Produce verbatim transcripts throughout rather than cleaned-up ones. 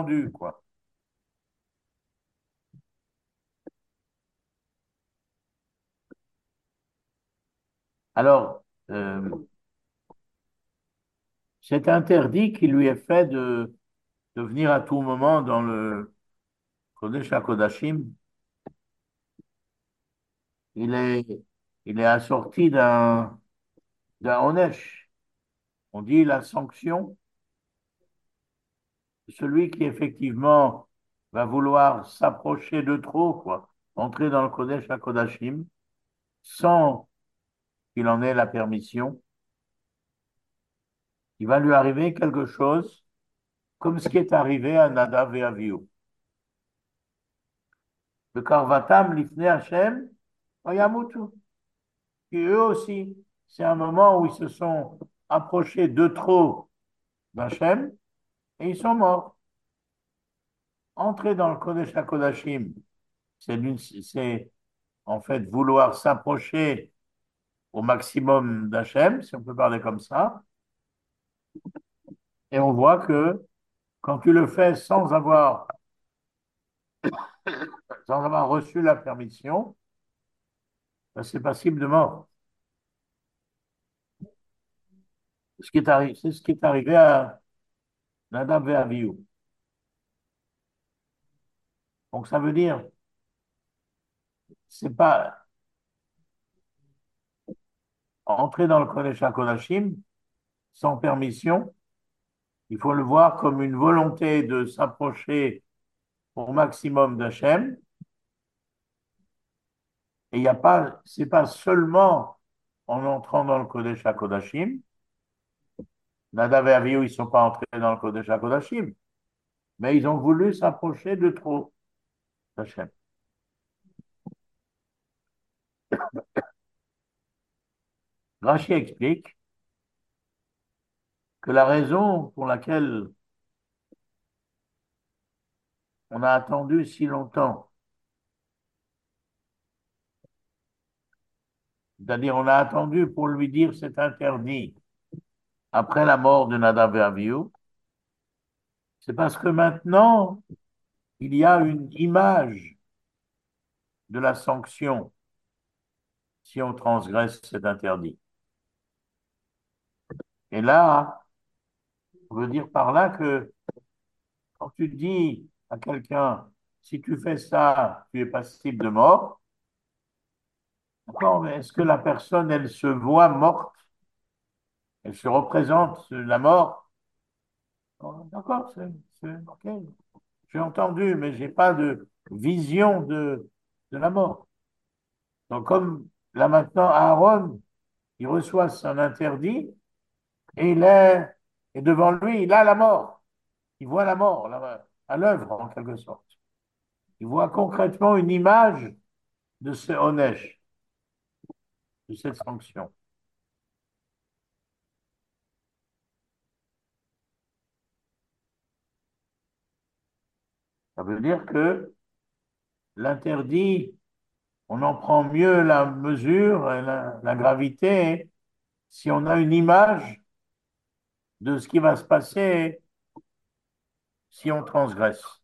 attendu, quoi. Alors, euh, c'est interdit qu'il lui est fait de, de venir à tout moment dans le Kodesh HaKodashim. Il est, il est assorti d'un d'un onesh. On dit la sanction, celui qui effectivement va vouloir s'approcher de trop, quoi, entrer dans le Kodesh HaKodashim, sans qu'il en ait la permission, il va lui arriver quelque chose comme ce qui est arrivé à Nadav et Avihu. Le Karvatam, l'Ifne Hashem, Vayamutu. Et eux aussi, c'est un moment où ils se sont approchés de trop d'Hachem et ils sont morts. Entrer dans le Kodesh HaKodashim, c'est d'une- c'est en fait vouloir s'approcher au maximum d'Hachem, si on peut parler comme ça. Et on voit que quand tu le fais sans avoir, sans avoir reçu la permission, ben, c'est passible de mort. Ce qui est arri- c'est ce qui est arrivé à Nadab et Abihu. Donc ça veut dire, c'est pas entrer dans le Kodesh HaKodashim sans permission. Il faut le voir comme une volonté de s'approcher au maximum d'Hachem. Et il y a pas, c'est pas seulement en entrant dans le Kodesh HaKodashim. Nadav et Avihu, ils ne sont pas entrés dans le Kodesh HaKodashim, mais ils ont voulu s'approcher de trop d'Hachem. Rashi explique que la raison pour laquelle on a attendu si longtemps, c'est-à-dire on a attendu pour lui dire c'est interdit après la mort de Nadav et Avihu, c'est parce que maintenant, il y a une image de la sanction si on transgresse cet interdit. Et là, on veut dire par là que quand tu dis à quelqu'un, si tu fais ça, tu es passible de mort, d'accord, mais est-ce que la personne, elle se voit morte? Elle se représente la mort? Oh, d'accord, c'est, c'est- ok. J'ai entendu, mais j'ai pas de vision de, de la mort. Donc, comme là maintenant, Aaron, il reçoit son interdit et il est, et devant lui, il a la mort. Il voit la mort là, à l'œuvre, en quelque sorte. Il voit concrètement une image de ce Onesh, de cette sanction. Ça veut dire que l'interdit, on en prend mieux la mesure, et la, la gravité, si on a une image de ce qui va se passer si on transgresse.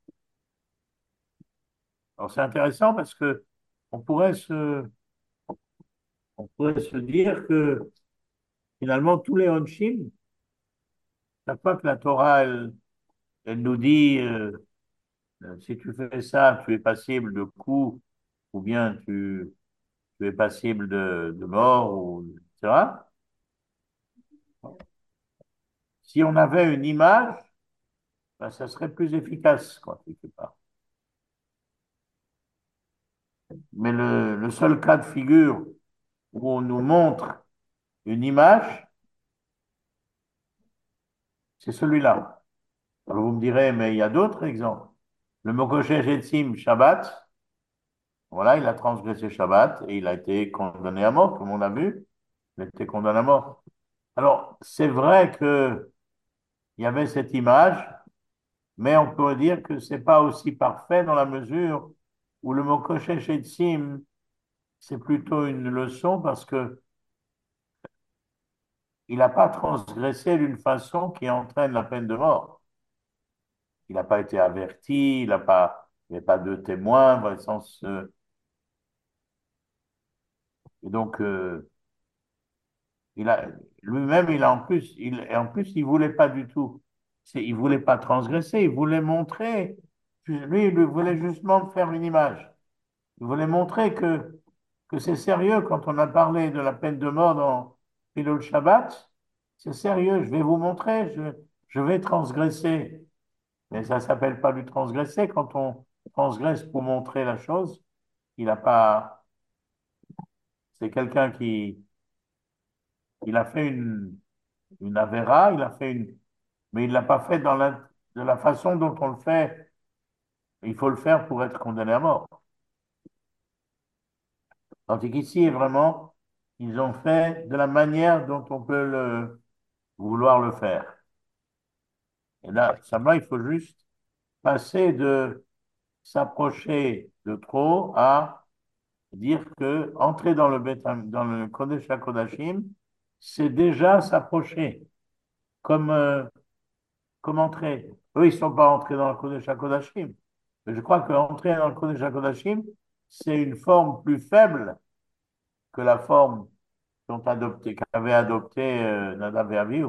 Alors c'est intéressant parce que on pourrait se, on pourrait se dire que finalement tous les Onshim, chaque fois que la Torah, elle, elle nous dit euh, si tu fais ça, tu es passible de coup, ou bien tu, tu es passible de, de mort, ou, et cetera. Si on avait une image, ben, ça serait plus efficace, quoi, quelque part. Mais le, le seul cas de figure où on nous montre une image, c'est celui-là. Alors vous me direz, mais il y a d'autres exemples. Le Mokoshe Etsim Shabbat, voilà, il a transgressé Shabbat et il a été condamné à mort, comme on a vu. Il a été condamné à mort. Alors, c'est vrai qu'il y avait cette image, mais on pourrait dire que c'est pas aussi parfait dans la mesure où le Mokoshe Etsim, c'est plutôt une leçon parce que il n'a pas transgressé d'une façon qui entraîne la peine de mort. il n'a pas été averti, il n'a pas, il n'y avait pas de témoin, dans le sens, euh, et donc, euh, il a, lui-même, il a en plus, il, et en plus, il voulait pas du tout, c'est, il voulait pas transgresser, il voulait montrer, lui, il voulait justement faire une image. Il voulait montrer que, que c'est sérieux quand on a parlé de la peine de mort dans Pilul Shabbat. C'est sérieux, je vais vous montrer, je, je vais transgresser. Mais ça s'appelle pas du transgresser quand on transgresse pour montrer la chose. Il a pas, c'est quelqu'un qui, il a fait une, une avéra, il a fait une, mais il l'a pas fait dans la, de la façon dont on le fait. Il faut le faire pour être condamné à mort. Tandis qu'ici, vraiment, ils ont fait de la manière dont on peut le, vouloir le faire. Et là, simplement, il faut juste passer de s'approcher de trop à dire que entrer dans le, Beth- dans le Kodesh HaKodashim, c'est déjà s'approcher, comme, euh, comme entrer. Eux, ils ne sont pas entrés dans le Kodesh HaKodashim. Mais je crois qu'entrer dans le Kodesh HaKodashim, c'est une forme plus faible que la forme qu'ont adopté, qu'avait adopté euh, Nadav et Abihu.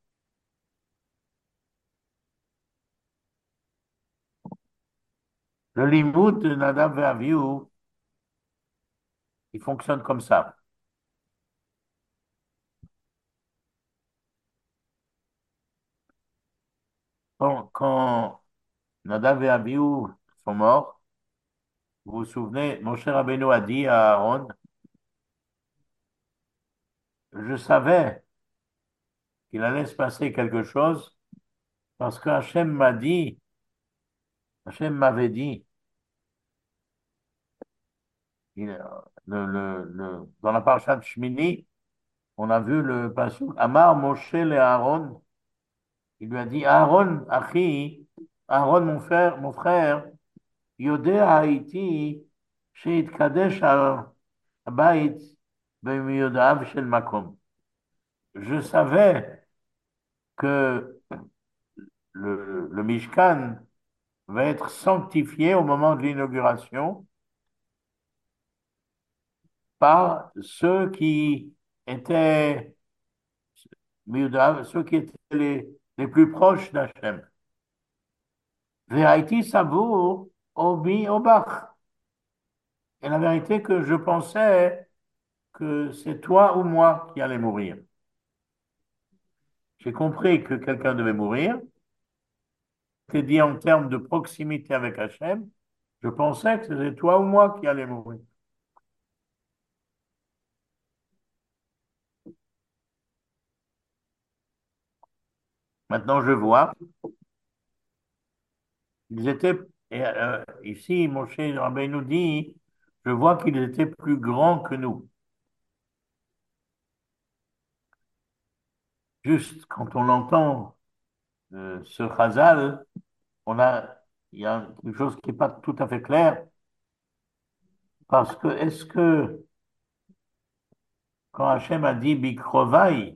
Le limoud de Nadav et Abihu, il fonctionne comme ça. Quand, quand Nadav et Abihu sont morts, vous vous souvenez, mon cher Rabbeinu a dit à Aaron, je savais qu'il allait se passer quelque chose parce que Hachem m'a dit, Hachem m'avait dit, il- le, le, le- dans la parashat Shmini, on a vu le passage, Amar Moshe le Aaron, il lui a dit, Aaron, Achi, Aaron, mon frère, mon frère, Yodea Haïti, Sheit Kadesh Habayit, Ben Yodav Shel Makom. Je savais que le, le Mishkan va être sanctifié au moment de l'inauguration par ceux qui étaient, ceux qui étaient les, les plus proches d'Hachem. Vérité savour obi obach. Et la vérité que je pensais que c'est toi ou moi qui allais mourir. J'ai compris que quelqu'un devait mourir. C'était dit en termes de proximité avec Hachem. Je pensais que c'était toi ou moi qui allais mourir. Maintenant, je vois, ils étaient, et, euh, ici, Moshe Rabbeinu nous dit, je vois qu'ils étaient plus grands que nous. Juste quand on entend euh, ce chazal, on a, il y a quelque chose qui n'est pas tout à fait clair, parce que est-ce que quand Hachem a dit Bikrovai,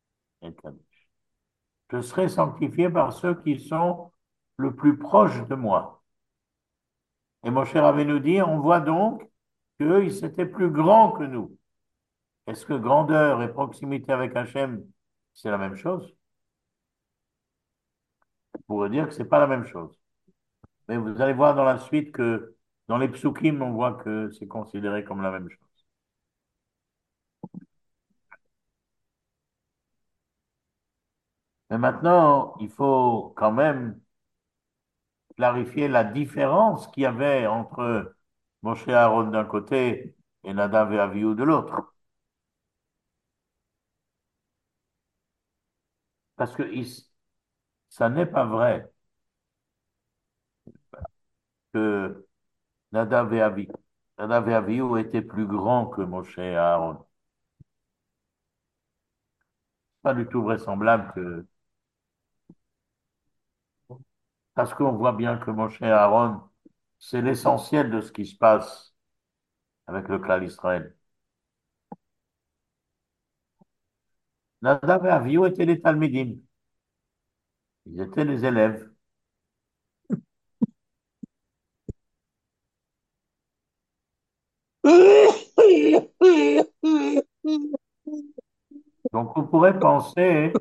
je serai sanctifié par ceux qui sont le plus proches de moi. Et Moshe Rabbeinu nous dit, on voit donc qu'eux, ils étaient plus grands que nous. Est-ce que grandeur et proximité avec Hachem, c'est la même chose? On pourrait dire que c'est pas la même chose. Mais vous allez voir dans la suite que dans les psukim, on voit que c'est considéré comme la même chose. Mais maintenant, il faut quand même clarifier la différence qu'il y avait entre Moshe et Aaron d'un côté et Nadav et Avihu de l'autre. Parce que il- ça n'est pas vrai que Nadav et Avihu, Nadav et Avihu étaient plus grands que Moshe et Aaron. Pas du tout vraisemblable que, parce qu'on voit bien que Moshe et Aaron, c'est l'essentiel de ce qui se passe avec le clan Israël. Nadav et Avihu étaient les Talmidim. Ils étaient les élèves. Donc on pourrait penser,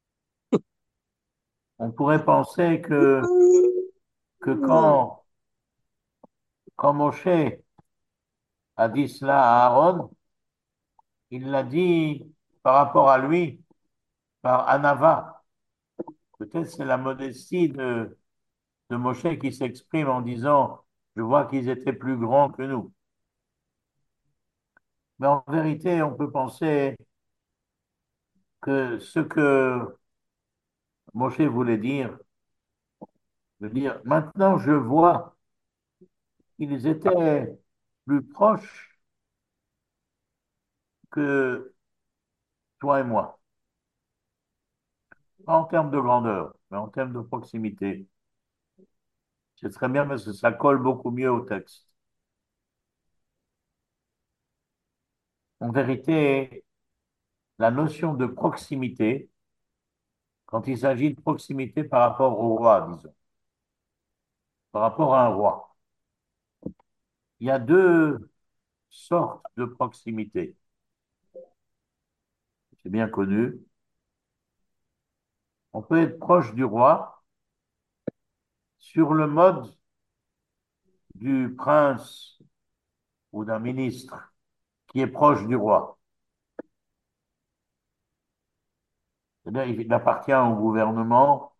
on pourrait penser que, que quand, quand Moshe a dit cela à Aaron, il l'a dit par rapport à lui, par Anava. Peut-être c'est la modestie de, de Moshe qui s'exprime en disant, je vois qu'ils étaient plus grands que nous. Mais en vérité, on peut penser que ce que Moshe voulait dire, de dire, maintenant je vois qu'ils étaient plus proches que toi et moi, pas en termes de grandeur, mais en termes de proximité. C'est très bien parce que ça colle beaucoup mieux au texte. En vérité, la notion de proximité, quand il s'agit de proximité par rapport au roi, disons, par rapport à un roi, il y a deux sortes de proximité. C'est bien connu. On peut être proche du roi sur le mode du prince ou d'un ministre qui est proche du roi. C'est-à-dire, il appartient au gouvernement,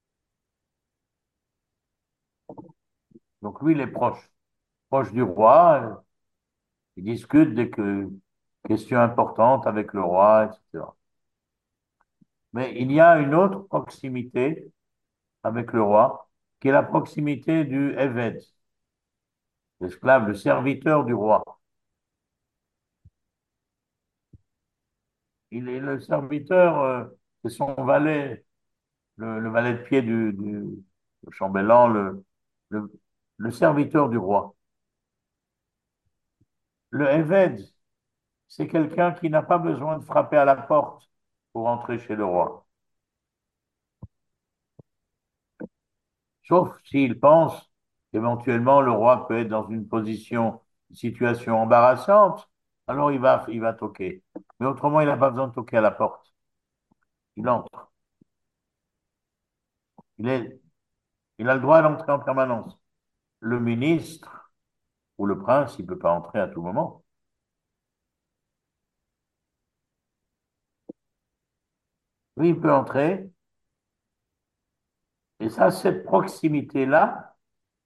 donc lui, il est proche, proche du roi, il discute des que- questions importantes avec le roi, et cetera. Mais il y a une autre proximité avec le roi, qui est la proximité du Eved, l'esclave, le serviteur du roi. Il est le serviteur, euh, c'est son valet, le, le valet de pied du, du le chambellan, le, le, le serviteur du roi. Le Eved, c'est quelqu'un qui n'a pas besoin de frapper à la porte pour entrer chez le roi. Sauf s'il pense qu'éventuellement le roi peut être dans une position, une situation embarrassante, alors il va, il va toquer. Mais autrement, il n'a pas besoin de toquer à la porte. Il entre. Il est, il a le droit d'entrer en permanence. Le ministre ou le prince, il ne peut pas entrer à tout moment. Oui, il peut entrer. Et ça, cette proximité-là,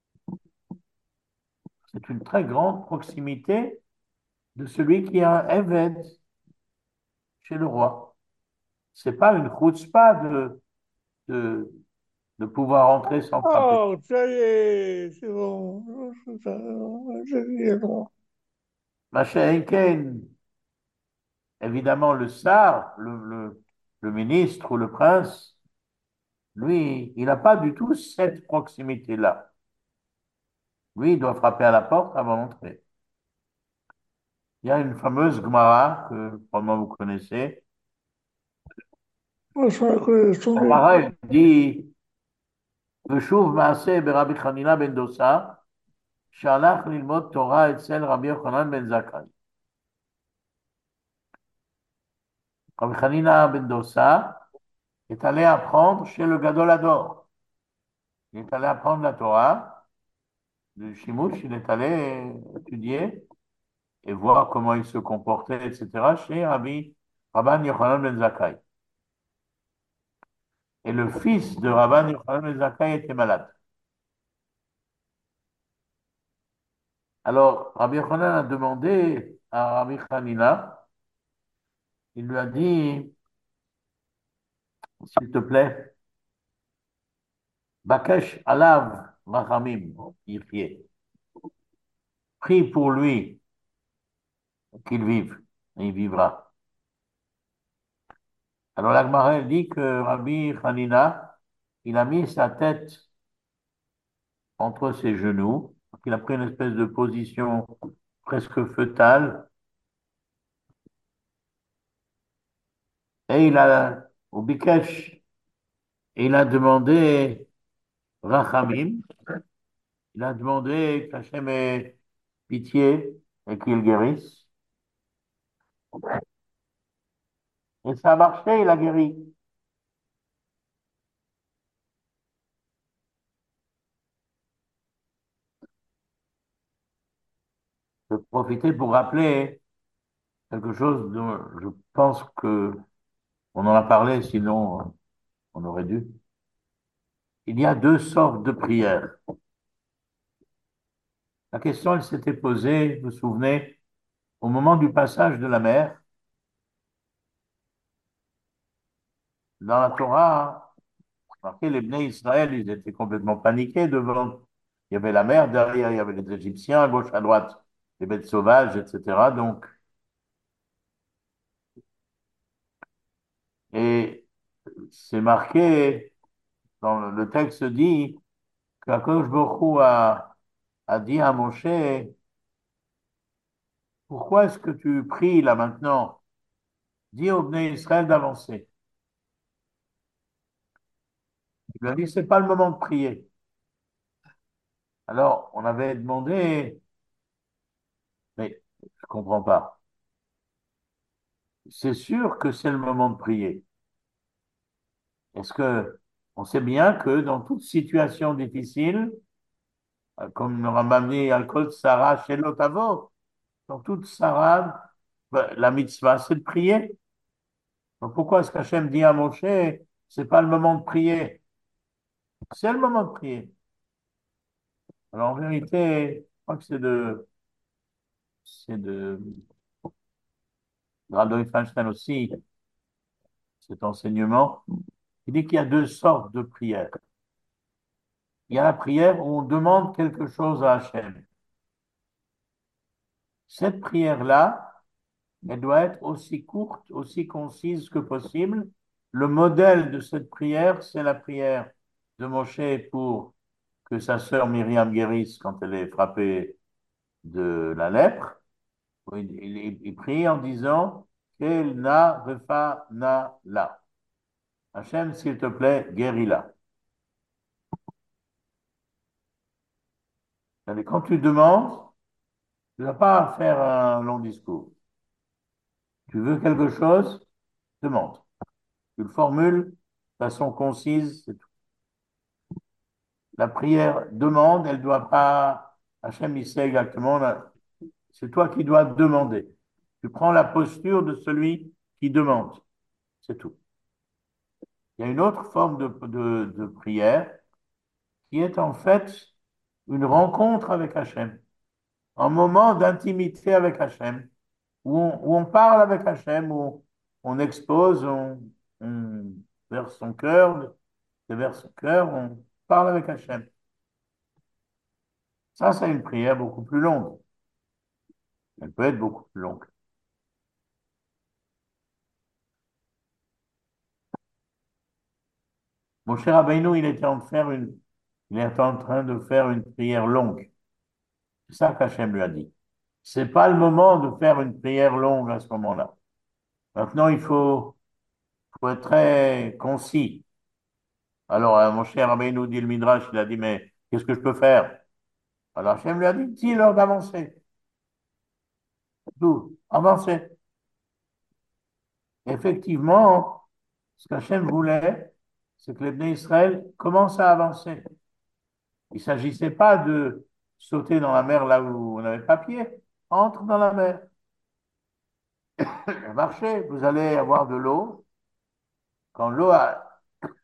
c'est une très grande proximité de celui qui a un évêque chez le roi. C'est pas une chutzpah de, de, de pouvoir entrer sans frapper. Oh, ça y est, c'est bon. Ça, c'est bon. Machin Henken, évidemment, le tsar, le, le, le ministre ou le prince, lui, il n'a pas du tout cette proximité-là. Lui, il doit frapper à la porte avant d'entrer. Il y a une fameuse Gemara que probablement vous connaissez. Moi, je crois que je La tombais. Gemara, elle dit, ושוב מעשה ברבי חנינא בן דוסה, שהלך ללמוד תורה אצל רבי יוחנן בן זכאי. Rabbi Hanina ben Dossa est allé apprendre chez le Gadol Hador. Il est allé apprendre la Torah, le Shimouch, il est allé étudier et voir comment il se comportait, et cetera, chez Rabbi Rabban Yochanan ben Zakkai. Et le fils de Rabban Yochanan ben Zakkai était malade. Alors, Rabbi Yochanan a demandé à Rabbi Hanina, il lui a dit, s'il te plaît, Bakesh alav rachamim, yifye. Prie pour lui qu'il vive, et il vivra. Alors la Gemara elle dit que Rabbi Hanina, il a mis sa tête entre ses genoux, il a pris une espèce de position presque fœtale, et il a, au Bikesh, et il a demandé Rachamim, il a demandé qu'Hachem ait pitié et qu'il guérisse. Et ça a marché, il a guéri. Je vais profiter pour rappeler quelque chose dont je pense que on en a parlé, sinon euh, on aurait dû. Il y a deux sortes de prières. La question, elle s'était posée, vous vous souvenez, au moment du passage de la mer. Dans la Torah, marqué les Bnei Israël, ils étaient complètement paniqués devant. Il y avait la mer, derrière, il y avait les Égyptiens, à gauche, à droite, les bêtes sauvages, et cetera. Donc, et c'est marqué, dans le le texte dit, qu'Akadosh Baruch Hu a, a dit à Moshe, pourquoi est-ce que tu pries là maintenant? Dis au Bnei Israël d'avancer. Il lui a dit, c'est pas le moment de prier. Alors, on avait demandé, mais je comprends pas. C'est sûr que c'est le moment de prier. Est-ce que on sait bien que dans toute situation difficile, euh, comme le Rambam dit, Al-Kol Sarah chez l'Otavo, dans toute Sarah, ben, la mitzvah, c'est de prier. Donc pourquoi est-ce qu'Hachem dit à Moshe, c'est pas le moment de prier? C'est le moment de prier. Alors en vérité, je crois que c'est de, c'est de Radolf Einstein aussi, cet enseignement. Il dit qu'il y a deux sortes de prières. Il y a la prière où on demande quelque chose à Hachem. Cette prière-là, elle doit être aussi courte, aussi concise que possible. Le modèle de cette prière, c'est la prière de Moshe pour que sa sœur Myriam guérisse quand elle est frappée de la lèpre. Il, il- il prie en disant Kel na refa na la. Hachem, s'il te plaît, guéris-la. C'est-à-dire, quand tu demandes, tu n'as pas à faire un long discours. Tu veux quelque chose, demande. Tu le formules de façon concise, c'est tout. La prière demande, elle doit pas. Hachem, il sait exactement. là, C'est toi qui dois demander. Tu prends la posture de celui qui demande. C'est tout. Il y a une autre forme de, de, de prière qui est en fait une rencontre avec Hachem, un moment d'intimité avec Hachem, où on, où on parle avec Hachem, où on expose, on, on verse son cœur, vers son cœur, on parle avec Hachem. Ça, c'est une prière beaucoup plus longue. Elle peut être beaucoup plus longue. Mon cher Rabbeinu, il était en, de faire une, il est en train de faire une prière longue. C'est ça qu'Hachem lui a dit. C'est pas le moment de faire une prière longue à ce moment-là. Maintenant, il faut, faut être très concis. Alors, euh, mon cher Rabbeinu dit le Midrash, il a dit, mais qu'est-ce que je peux faire? Alors, Hachem lui a dit, dis-leur d'avancer. Tout, avancer. Effectivement, ce qu'Hachem voulait, c'est que les Bnei Israël commencent à avancer. Il ne s'agissait pas de sauter dans la mer là où on n'avait pas pied. Entre dans la mer. Marchez, vous allez avoir de l'eau. Quand l'eau a-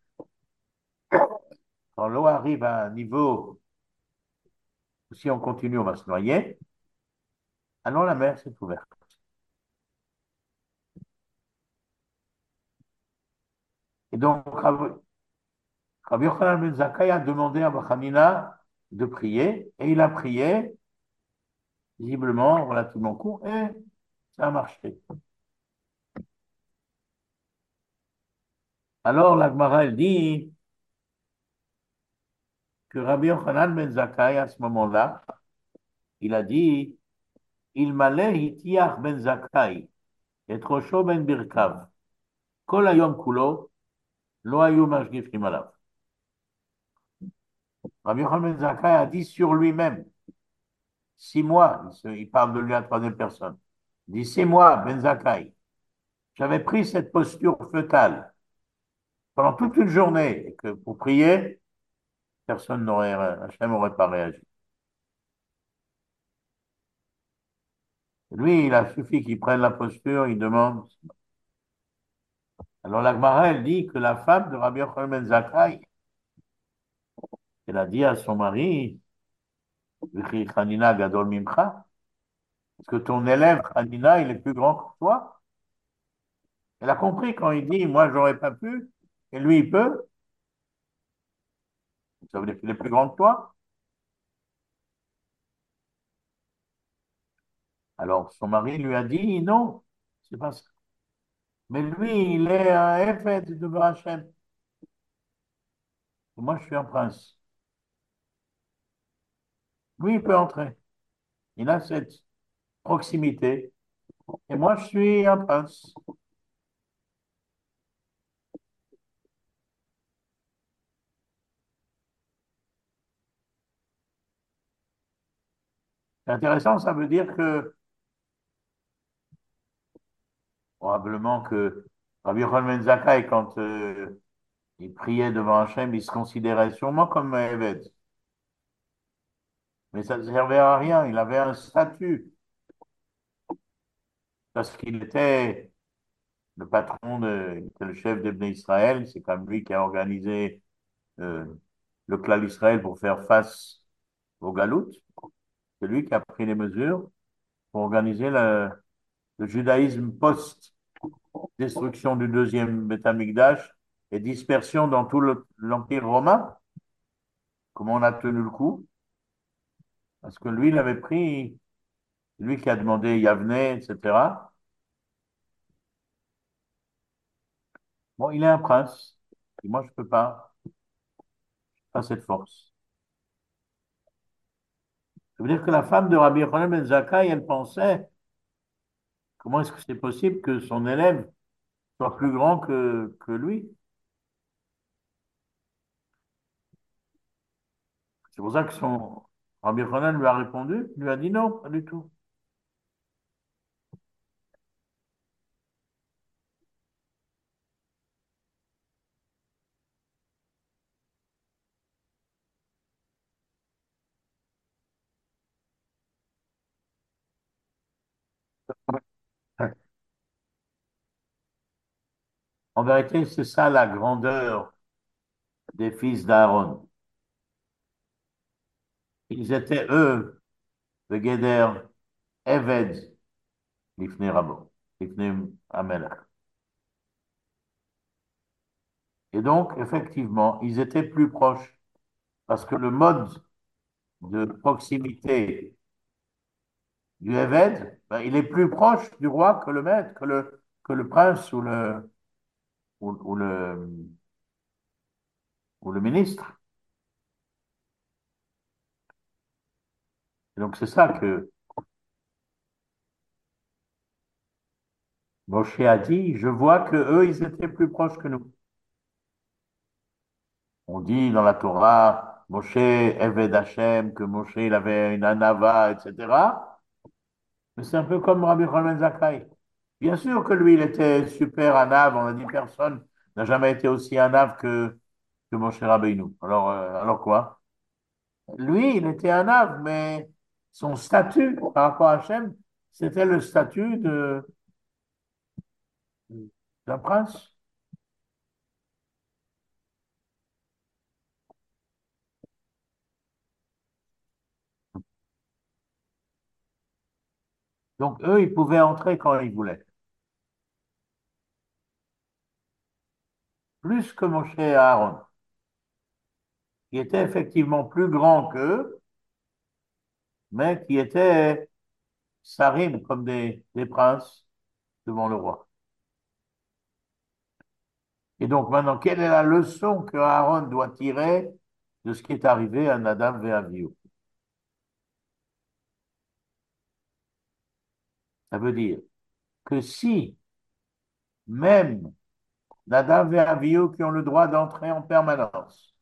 quand l'eau arrive à un niveau, si on continue, on va se noyer. Alors la mer s'est ouverte. Et donc, Rabbi Rabbi Yochanan ben Zakkai a demandé à Bachanina de prier, et il a prié, visiblement, relativement court, et ça a marché. Alors, la Gemara, elle dit que Rabbi Yochanan ben Zakkai, à ce moment-là, il a dit, il m'allait Hitiach ben Zakkai, et Rosho ben Birkav, Kol hayom kulo, lo hayu mashgifim alav. Rabbi Yochanan ben Zakkai a dit sur lui-même, six mois, il, se- il parle de lui à la troisième personne, il dit six mois, ben Zakkai. j'avais pris cette posture fœtale pendant toute une journée et que pour prier, personne n'aurait, Hachem n'aurait pas réagi. Lui, il a suffi qu'il prenne la posture, il demande. Alors la Gemara, elle dit que la femme de Rabbi Yochanan ben Zakkai, elle a dit à son mari, V'chi Hanina gadol mimcha, est-ce que ton élève Hanina, il est plus grand que toi? Elle a compris quand il dit, moi, j'aurais pas pu, et lui, il peut, ça veut dire qu'il est plus grand que toi. Alors son mari lui a dit, non, c'est pas ça. Mais lui, il est un Eved de Hachem. Et moi, je suis un prince. Lui, il peut entrer. Il a cette proximité. Et moi, je suis un prince. C'est intéressant, ça veut dire que, probablement que Rabbi Yochanan ben Zakkai, quand euh, il priait devant Hachem, il se considérait sûrement comme un Eved. Mais ça ne servait à rien. Il avait un statut parce qu'il était le patron, de, il était le chef des Bnei Israël. C'est comme lui qui a organisé euh, le clan d'Israël pour faire face au Galout. C'est lui qui a pris les mesures pour organiser le, le judaïsme post-destruction du deuxième Beth Amikdash et dispersion dans tout le- l'Empire romain. Comment on a tenu le coup? Parce que lui, il avait pris, lui qui a demandé Yavne, et cetera. Bon, il est un prince. Et moi, je peux pas, pas cette force. Ça veut dire que la femme de Rabbi Yochanan ben Zakkai, elle pensait, comment est-ce que c'est possible que son élève soit plus grand que, que lui? C'est pour ça que son Rabbi Yochanan lui a répondu, lui a dit non, pas du tout. En vérité, c'est ça la grandeur des fils d'Aaron. Ils étaient, eux, de Guéder, Eved, Lifnei Rabo, Lifnei Amelach. Et donc, effectivement, ils étaient plus proches parce que le mode de proximité du Eved, ben, il est plus proche du roi que le maître, que le, que le prince ou le, ou, ou le, ou le ministre. Et donc, c'est ça que Moshe a dit, je vois que eux, ils étaient plus proches que nous. On dit dans la Torah, Moshe Eved Hashem, que Moshe il avait une anava, et cetera. Mais c'est un peu comme Rabbi Yochanan Zakkai. Bien sûr que lui, il était super anav. On a dit personne n'a jamais été aussi anav que, que Moshe Rabbeinu. Alors, euh, alors quoi? Lui, il était anav, mais son statut par rapport à Hachem, c'était le statut de, d'un prince. Donc, eux, ils pouvaient entrer quand ils voulaient. Plus que Moshe et Aaron, qui étaient effectivement plus grands qu'eux, mais qui étaient sarim comme des, des princes devant le roi. Et donc maintenant, quelle est la leçon que Aaron doit tirer de ce qui est arrivé à Nadab et Abihu? Ça veut dire que si même Nadab et Abihu qui ont le droit d'entrer en permanence,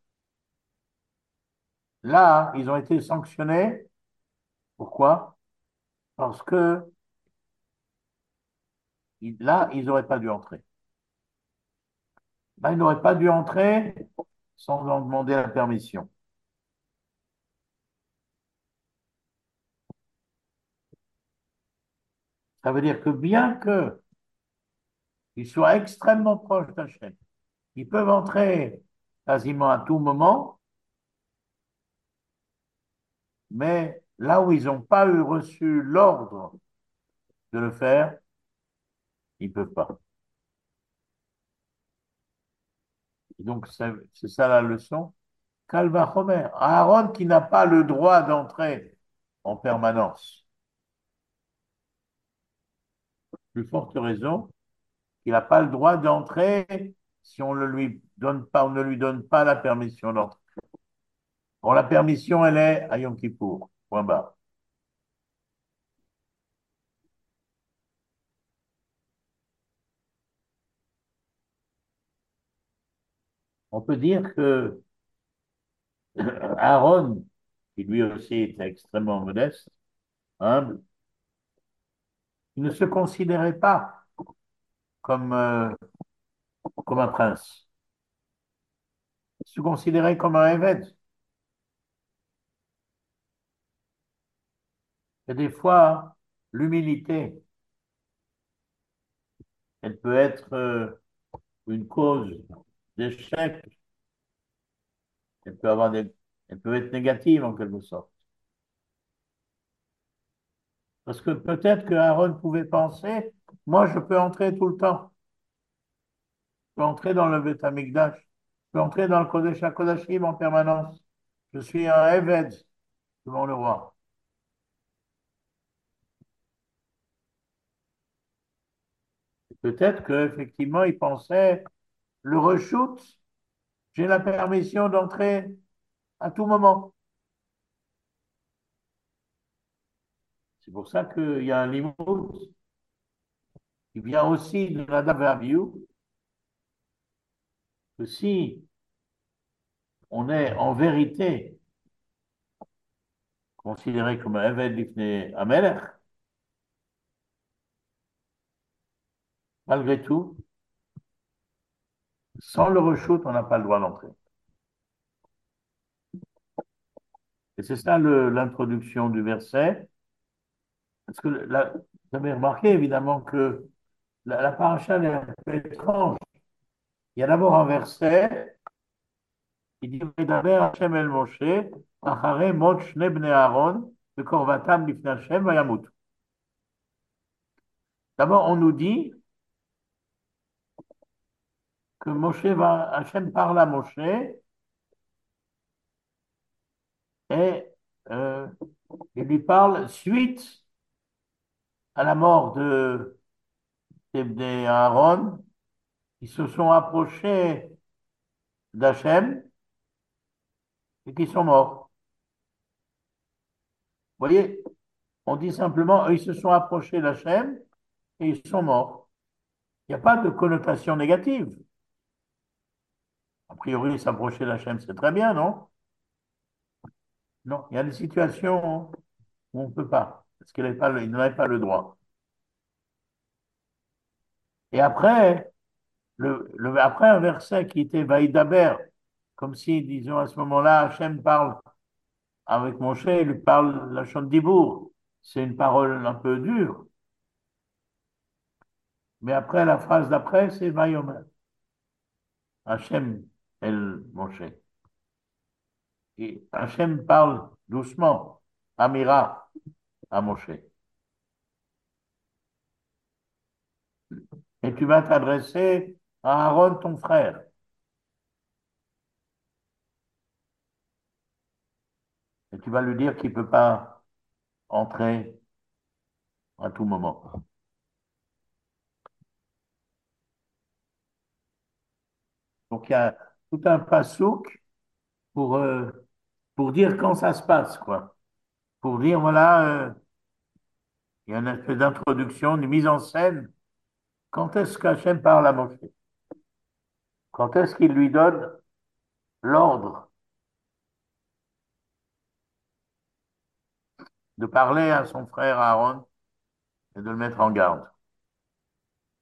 là, ils ont été sanctionnés. Pourquoi? Parce que il- là, ils n'auraient pas dû entrer. Là, ils n'auraient pas dû entrer sans en demander la permission. Ça veut dire que bien qu'ils soient extrêmement proches d'Hachem, ils peuvent entrer quasiment à tout moment, mais là où ils n'ont pas eu reçu l'ordre de le faire, ils ne peuvent pas. Et donc, c'est c'est ça la leçon. Calva Homer, Aaron qui n'a pas le droit d'entrer en permanence. Plus forte raison, il n'a pas le droit d'entrer si on ne lui donne pas, on ne lui donne pas la permission d'entrer. Bon, la permission, elle est à Yom Kippour. Point barre. On peut dire que Aaron, qui lui aussi était extrêmement modeste, humble, il ne se considérait pas comme, euh, comme un prince. Il se considérait comme un évêque. Et des fois, l'humilité, elle peut être euh, une cause d'échec, elle peut avoir des, elle peut être négative en quelque sorte. Parce que peut-être que Aaron pouvait penser, moi je peux entrer tout le temps, je peux entrer dans le Beth Amikdash, je peux entrer dans le Kodesh HaKodashim en permanence. Je suis un Eved devant le roi. Peut-être qu'effectivement il pensait, le reshoot, j'ai la permission d'entrer à tout moment. C'est pour ça qu'il y a un limite qui vient aussi de Nadav et Abihu, que si on est en vérité considéré comme un Eved Lifnei Amelech, malgré tout, sans le reshoot, on n'a pas le droit d'entrer. Et c'est ça le- l'introduction du verset. Parce que là, vous avez remarqué évidemment que la, la paracha elle est un peu étrange. Il y a d'abord un verset qui dit Vedaber Hashem el Moshe, Achare mot shne bnei Aaron, bekorvatam lifnei Hashem vayamut. D'abord, on nous dit que Moshe va, Hachem parle à Moshe et euh, il lui parle suite à la mort de, de, de Aaron. Ils se sont approchés d'Hachem et qui sont morts. Vous voyez, on dit simplement, ils se sont approchés d'Hachem et ils sont morts. Il n'y a pas de connotation négative. A priori, s'approcher d'Hachem, c'est très bien, non? Non, il y a des situations où on ne peut pas, parce qu'il n'avait pas, le- il n'avait pas le droit. Et après, le, le- après un verset qui était Vaïdaber, comme si, disons, à ce moment-là, Hachem parle avec Moshe, il lui parle la Dibour. C'est une parole un peu dure. Mais après, la phrase d'après, c'est Vayomer. Hachem, El Moshe. Et Hachem parle doucement, Amira, à Moshe. Et tu vas t'adresser à Aaron, ton frère. Et tu vas lui dire qu'il ne peut pas entrer à tout moment. Donc, il y a tout un passouk pour, euh, pour dire quand ça se passe, quoi. Pour dire, voilà, euh, il y a une espèce d'introduction, une mise en scène. Quand est-ce qu'Hachem parle à Moshe? Quand est-ce qu'il lui donne l'ordre de parler à son frère Aaron et de le mettre en garde?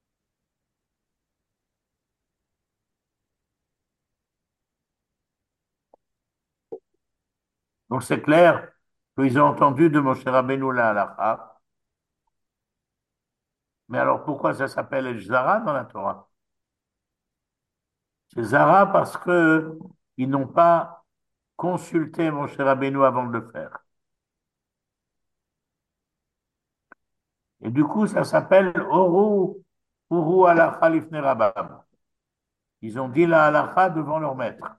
Donc c'est clair qu'ils ont entendu de Moshe Rabbeinu la halakha. Mais alors pourquoi ça s'appelle Zara dans la Torah? C'est Zara parce que ils n'ont pas consulté Moshe Rabbeinu avant de le faire. Et du coup, ça s'appelle Oru, Uru halakha lifnei Rabbam. Ils ont dit la halakha devant leur maître.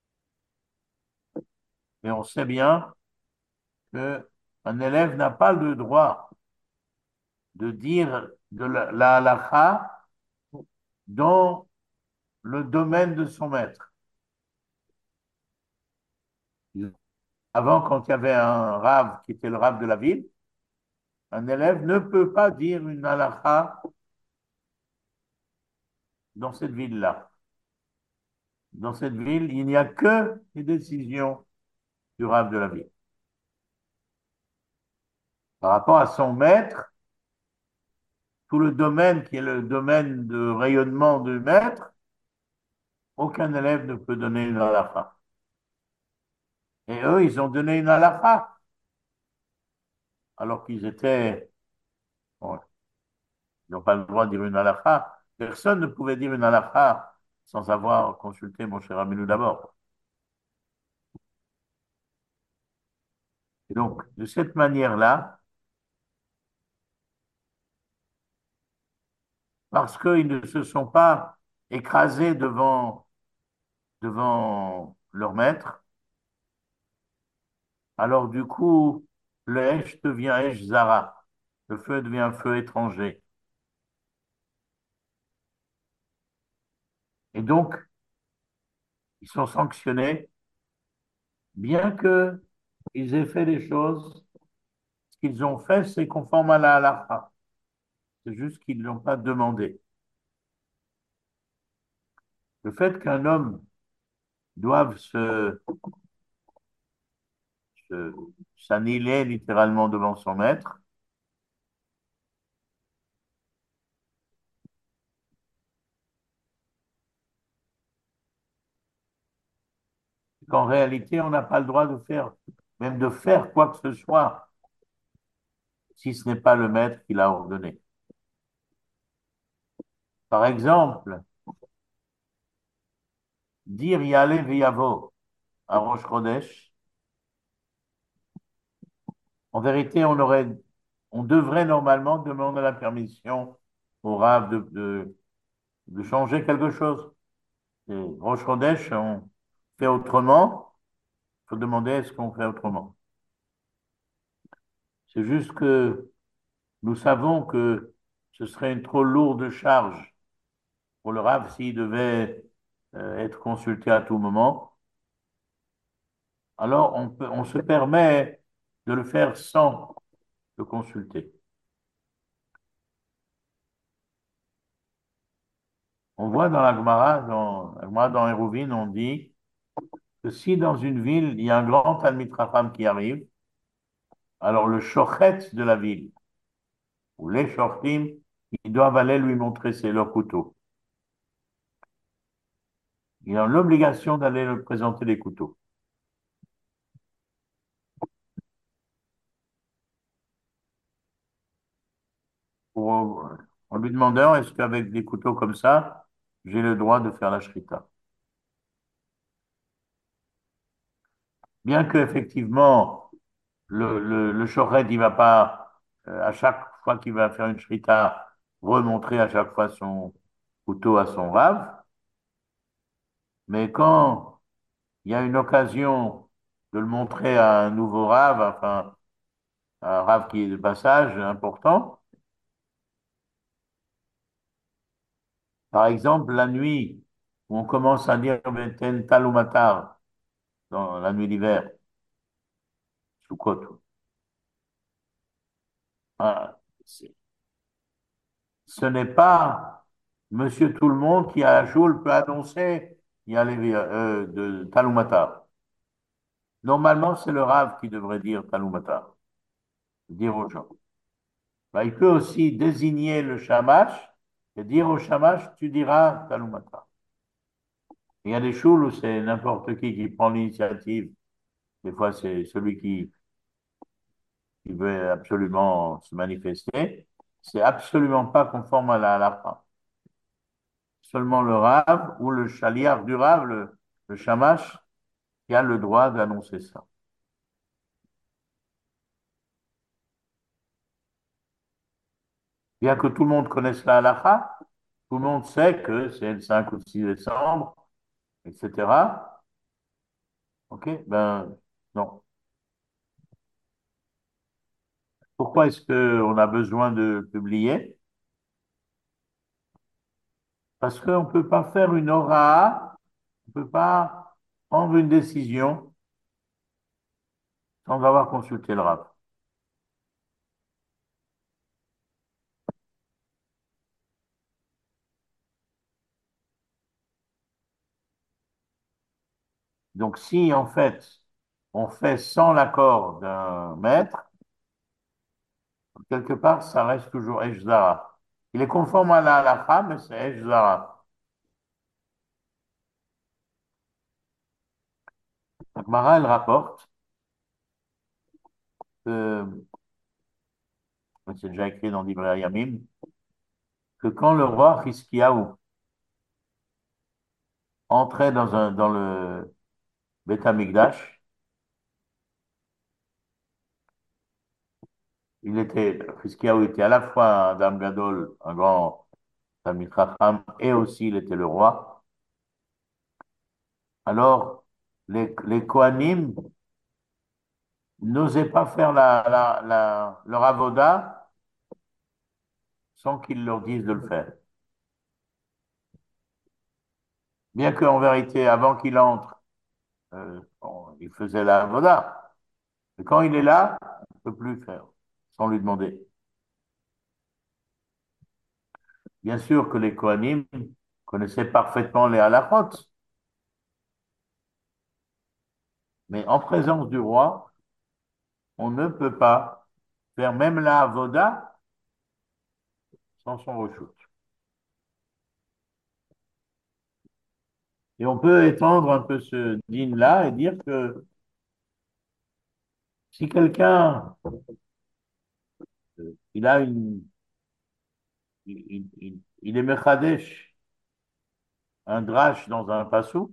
Et on sait bien qu'un élève n'a pas le droit de dire de la, la halakha dans le domaine de son maître. Avant, quand il y avait un rave qui était le rave de la ville, un élève ne peut pas dire une halakha dans cette ville-là. Dans cette ville, il n'y a que les décisions du rave de la ville. Par rapport à son maître, tout le domaine qui est le domaine de rayonnement du maître, aucun élève ne peut donner une halakha. Et eux, ils ont donné une halakha, alors qu'ils étaient, bon, ils n'ont pas le droit de dire une halakha. Personne ne pouvait dire une halakha sans avoir consulté mon cher Aminou d'abord. Et donc, de cette manière-là, parce qu'ils ne se sont pas écrasés devant, devant leur maître, alors du coup, le Esh devient Esh Zara. Le feu devient un feu étranger. Et donc, ils sont sanctionnés, bien qu'ils aient fait des choses. Ce qu'ils ont fait, c'est conforme à la halakha. C'est juste qu'ils ne l'ont pas demandé. Le fait qu'un homme doive se, se- s'annihiler littéralement devant son maître, qu'en réalité, on n'a pas le droit de faire, même de faire quoi que ce soit, si ce n'est pas le maître qui l'a ordonné. Par exemple, dire Yale Veyavo à Rosh Chodesh, en vérité, on aurait, on devrait normalement demander la permission au Rav de, de, de changer quelque chose. Et Rosh Chodesh, on fait autrement. Il faut demander est-ce qu'on fait autrement. C'est juste que nous savons que ce serait une trop lourde charge pour le Rav s'il devait euh, être consulté à tout moment. Alors on peut, on se permet de le faire sans le consulter. On voit dans la Gemara, dans la Gemara dans Hérouvine, on dit que si dans une ville, il y a un grand Talmid Chacham qui arrive, alors le shochet de la ville, ou les shortim, ils doivent aller lui montrer c'est leur couteau. Ils ont l'obligation d'aller lui présenter les couteaux. Pour, en lui demandant est-ce qu'avec des couteaux comme ça, j'ai le droit de faire la shrita. Bien que effectivement le, le, le shored, il va pas, euh, à chaque fois qu'il va faire une shrita, remontrer à chaque fois son couteau à son rave, mais quand il y a une occasion de le montrer à un nouveau rave, enfin, un rave qui est de passage important, par exemple, la nuit, où on commence à dire Beten Talumatar, dans la nuit d'hiver, Sukkot, ah, c'est- ce n'est pas Monsieur Tout-le-Monde qui, à la choule, peut annoncer il y a les, euh, de Talumatar. Normalement, c'est le rave qui devrait dire Talumatar, dire aux gens. Bah, il peut aussi désigner le shamash et dire au shamash, tu diras Talumata. Il y a des choules où c'est n'importe qui qui prend l'initiative Des fois, c'est celui qui, qui veut absolument se manifester. C'est absolument pas conforme à la halakha. Seulement le rave ou le chaliar du rave, le, le shamash, qui a le droit d'annoncer ça. Bien que tout le monde connaisse la halakha, tout le monde sait que c'est le cinq ou le six décembre, et cetera. OK? Ben, non. Pourquoi est-ce qu'on a besoin de publier? Parce qu'on ne peut pas faire une aura, on ne peut pas prendre une décision sans avoir consulté le Rav. Donc, si en fait, on fait sans l'accord d'un maître, quelque part, ça reste toujours Esh Zara. Il est conforme à la halakha, mais c'est Esh Zara. Donc, Mara, elle rapporte que, c'est déjà écrit dans Divrei Yamim, que quand le roi Hiskiyahu entrait dans, un, dans le Beth Amikdash, il était, Hiskiyahu était à la fois un Dam Gadol, un grand Talmid Chacham, et aussi il était le roi. Alors, les, les Kohanim n'osaient pas faire la, la, la, leur avoda sans qu'ils leur disent de le faire. Bien qu'en vérité, avant qu'il entre, euh, on- il faisait la avoda. Mais quand il est là, on ne peut plus faire sans lui demander. Bien sûr que les Kohanim connaissaient parfaitement les halachot, mais en présence du roi, on ne peut pas faire même la avoda sans son reshoot. Et on peut étendre un peu ce din-là et dire que si quelqu'un euh, il a une, il, il, il- il est mechadesh, un drash dans un pasouk,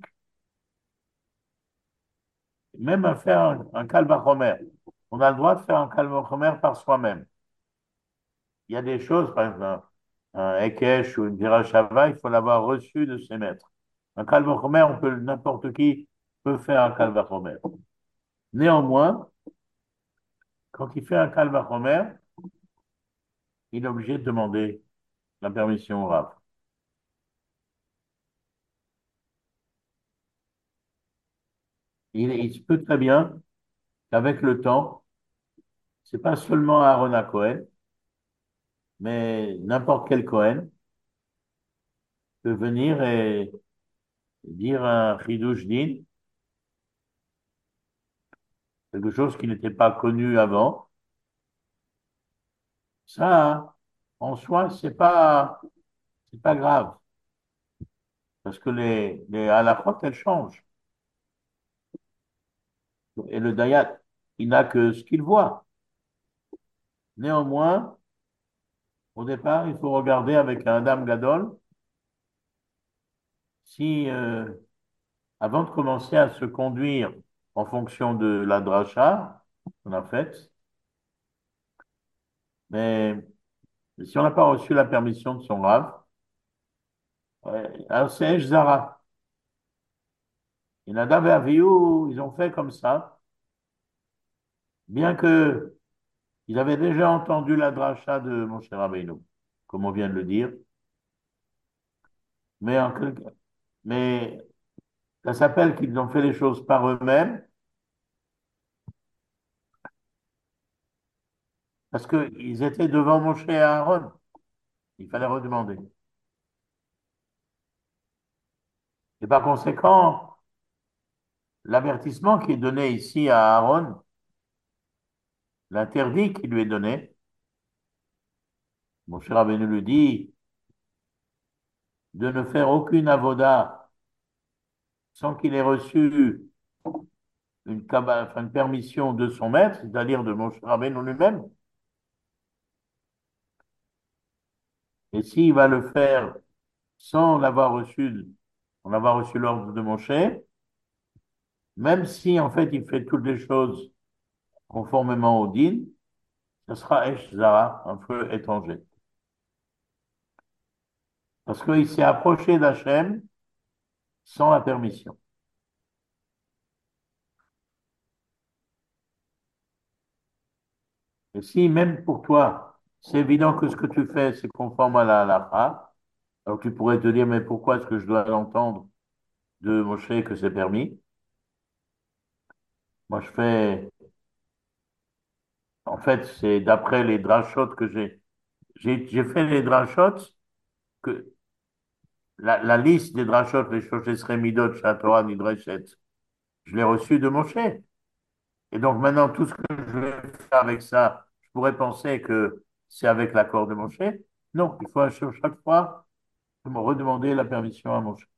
même à faire un, un kal vachomer. On a le droit de faire un kal vachomer par soi-même. Il y a des choses, par exemple, un, un Hekesh ou une Virachava, il faut l'avoir reçu de ses maîtres. Un kal vachomer, on peut, n'importe qui peut faire un kal vachomer. Néanmoins, quand il fait un kal vachomer, il est obligé de demander la permission au Rav. Il, il se peut très bien qu'avec le temps, c'est pas seulement Aaron à Cohen, mais n'importe quel Cohen peut venir et dire un Chidouche Din, quelque chose qui n'était pas connu avant. Ça, en soi, c'est pas, c'est pas grave, parce que les, les halachot, elles changent. Et le Dayat, il n'a que ce qu'il voit. Néanmoins, au départ, il faut regarder avec un Dame Gadol si, euh, avant de commencer à se conduire en fonction de la dracha qu'on a faite, mais si on n'a pas reçu la permission de son Rav, ouais, alors c'est Esh Zara. Et Nadav et Avihu, ils ont fait comme ça, bien que ils avaient déjà entendu la dracha de Moshe Rabbeinu, comme on vient de le dire, mais, en quelque- mais ça s'appelle qu'ils ont fait les choses par eux-mêmes, parce qu'ils étaient devant Moshe et Aaron. Il fallait redemander. Et par conséquent, l'avertissement qui est donné ici à Aaron, l'interdit qui lui est donné, Moshe Rabbeinu lui dit de ne faire aucune avoda sans qu'il ait reçu une, kaba- enfin, une permission de son maître, c'est-à-dire de Moshe Rabbeinu lui-même. Et s'il va le faire sans l'avoir reçu, en avoir reçu l'ordre de Moshe, même si en fait il fait toutes les choses conformément au din, ce sera Esh Zara, un feu étranger. Parce qu'il s'est approché d'Hachem sans la permission. Et si même pour toi, c'est évident que ce que tu fais, c'est conforme à la halakha, alors tu pourrais te dire, mais pourquoi est-ce que je dois l'entendre de Moshe que c'est permis? Moi, je fais, en fait, c'est d'après les drashot que j'ai. J'ai j'ai fait les drashot, que la, la liste des drashot, les Shoshesrei Midot, Torah, Nidreshet, je l'ai reçu de Moshe. Et donc maintenant, tout ce que je vais faire avec ça, je pourrais penser que c'est avec l'accord de Moshe. Non, il faut à chaque fois me redemander la permission à Moshe.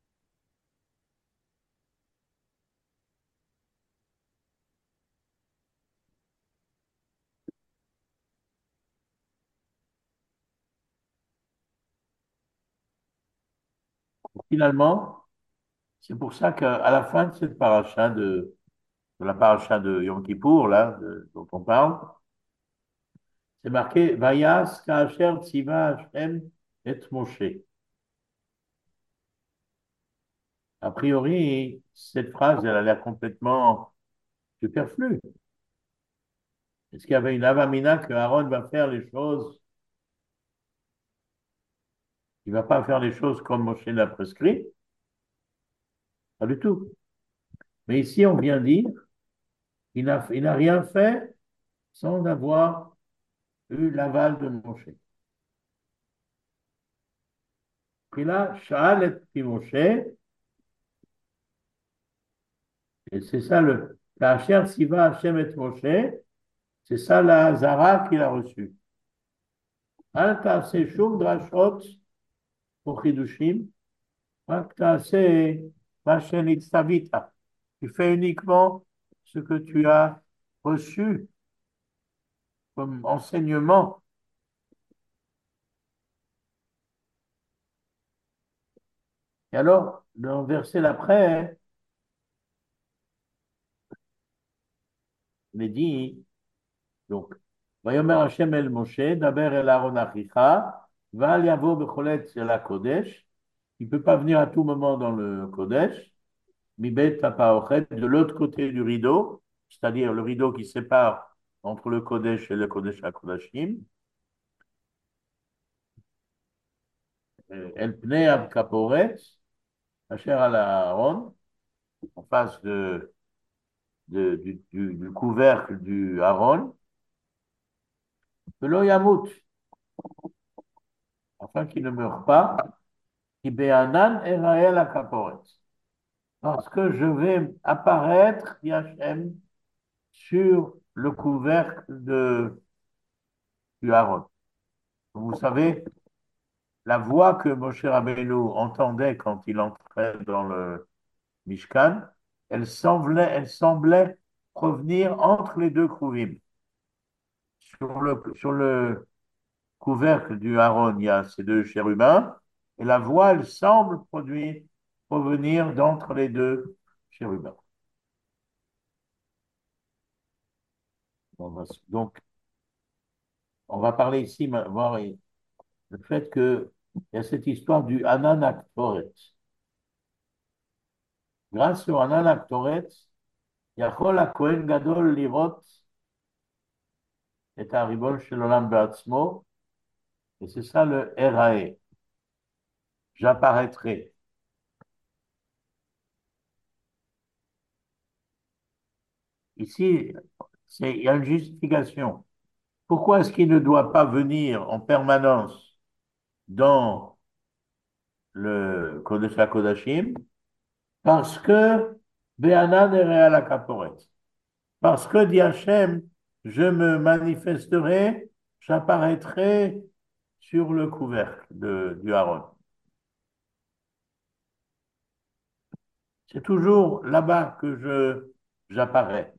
Finalement, c'est pour ça qu'à la fin de cette paracha de, de la paracha de Yom Kippour, là, de- dont on parle, c'est marqué Vayas Ka'asher Tziva Hashem et Moshe. A priori, cette phrase, elle a l'air complètement superflue. Est-ce qu'il y avait une avamina que Aaron va faire les choses, il va pas faire les choses comme Moshe l'a prescrit? Pas du tout. Mais ici, on vient dire, il n'a il n'a rien fait sans avoir eu l'aval de Moshe. Puis là, Sha'al et Pi Moshe, et c'est ça le Ka'asher Siva Hashem et Moshe, c'est ça la Hazara qu'il a reçue. Al ta'aseh shum drashot pour Chidushim, רק תעשה מה שנצטווית. Tu fais uniquement ce que tu as reçu comme enseignement. Et alors, dans le verset d'après, il est dit, donc, ויאמר השם אל משה, דבר אל אהרון אחיך, ואל יבוא בכל עת אל הקודש. Il ne peut pas venir à tout moment dans le Kodesh, Mibet Papaochet, de l'autre côté du rideau, c'est-à-dire le rideau qui sépare entre le Kodesh et le Kodesh HaKodashim, El Pnei Kaporet, Asher al Aaron, en face de, de- du, du- du couvercle du Aaron, de l'Oyamut, afin qu'il ne meure pas, qui Be'anan Erael Akaporet. Parce que je vais apparaître, dit Hachem, sur le couvercle de, du Aaron. Vous savez, la voix que Moshe Rabbeinu entendait quand il entrait dans le Mishkan, elle semblait, elle semblait provenir entre les deux Kruvim. Sur le, sur le couvercle du Aaron, il y a ces deux chérubins, et la voix, elle semble produire, provenir d'entre les deux chérubins. On va- Donc, on va parler ici, voir le fait qu'il y a cette histoire du Hanan Aktoret. Grâce au Hanan Aktoret, יכול הכהן גדול לראות את הריבון של עולם בעצמו, et c'est ça le Erae, j'apparaîtrai. Ici, c'est, il y a une justification. Pourquoi est-ce qu'il ne doit pas venir en permanence dans le Kodesh HaKodashim? Parce que Be'anan Erea la Kaporet. Parce que, dit Hachem, je me manifesterai, j'apparaîtrai sur le couvercle de, du Aaron. C'est toujours là-bas que je, j'apparais.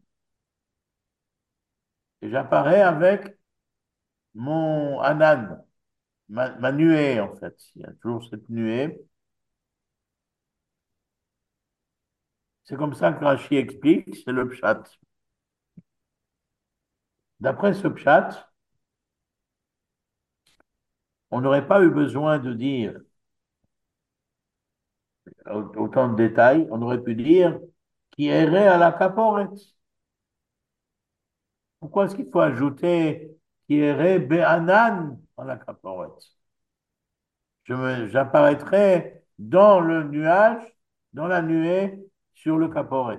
Et j'apparais avec mon anan, ma, ma nuée en fait. Il y a toujours cette nuée. C'est comme ça que Rashi explique, c'est le pshat. D'après ce pshat, on n'aurait pas eu besoin de dire autant de détails, on aurait pu dire qui errait à la caporet. Pourquoi est-ce qu'il faut ajouter qui errait be'anan à la caporet? Je me, j'apparaîtrai dans le nuage, dans la nuée, sur le caporet.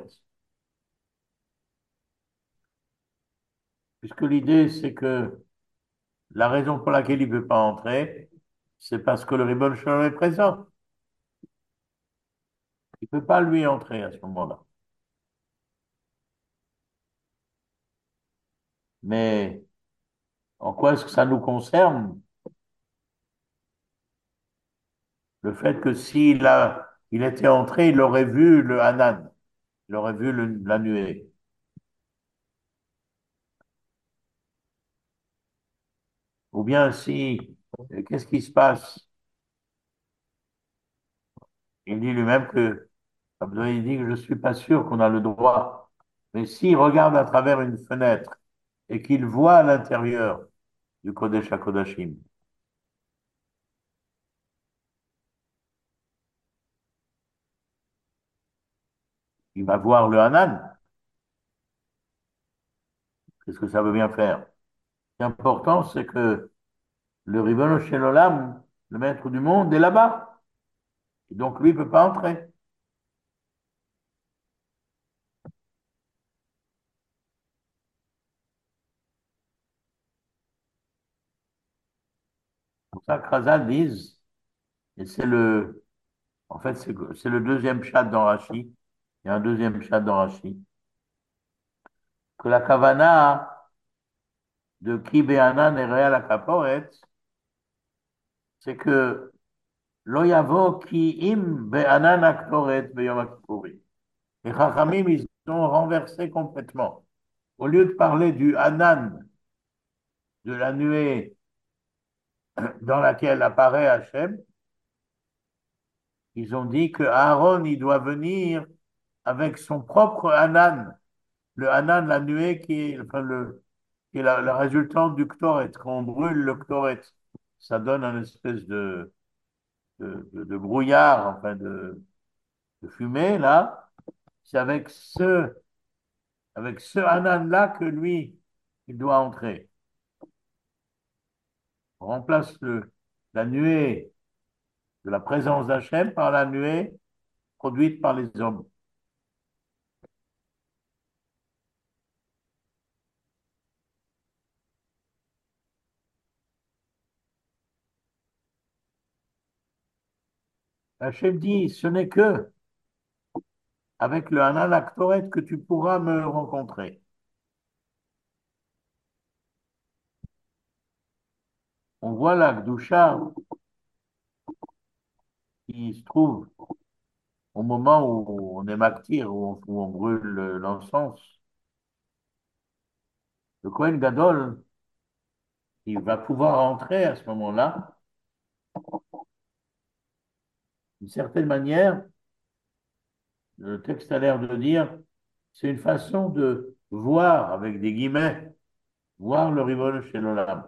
Puisque l'idée, c'est que la raison pour laquelle il ne peut pas entrer, c'est parce que le Ribbon Shalom est présent. Il ne peut pas lui entrer à ce moment-là. Mais en quoi est-ce que ça nous concerne? Le fait que s'il a, il était entré, il aurait vu le Hanan, il aurait vu le- la nuée. Ou bien si, euh, qu'est-ce qui se passe? Il dit lui-même que, il dit que je ne suis pas sûr qu'on a le droit. Mais s'il regarde à travers une fenêtre et qu'il voit à l'intérieur du Kodesh HaKodashim, il va voir le Hanan. Qu'est-ce que ça veut bien faire? Ce qui est important, c'est que le Ribono Shel Olam, le maître du monde, est là-bas. Et donc, lui, il ne peut pas entrer. C'est pour ça que Chazal disent, et c'est le, en fait, c'est c'est le deuxième chat dans Rashi, il y a un deuxième chat dans Rashi, que la kavana de Ki Be'anan et Réal Akaporet, c'est que Lo yavo ki im be'anan aktoret be'yom Kippourim. Les Chachamim, ils ont renversé complètement. Au lieu de parler du Hanan, de la nuée dans laquelle apparaît Hachem, ils ont dit que Aaron, il doit venir avec son propre Hanan. Le Hanan, la nuée qui est, enfin, le, qui est la, la résultante du Ktoret. Quand on brûle le Ktoret, ça donne un espèce de, de, de- de brouillard, enfin de, de fumée, là. C'est avec ce, avec ce Hanan-là que lui, il doit entrer. On remplace le, la nuée de la présence d'Hachem par la nuée produite par les hommes. Hachem dit, ce n'est que avec le Hanan Aktoret que tu pourras me rencontrer. On voit la Gdusha qui se trouve au moment où on est martyr, où on, où on brûle l'encens. Le Kohen Gadol, il va pouvoir entrer à ce moment-là. D'une certaine manière, le texte a l'air de dire, c'est une façon de voir, avec des guillemets, voir le Ribbono Shel Olam.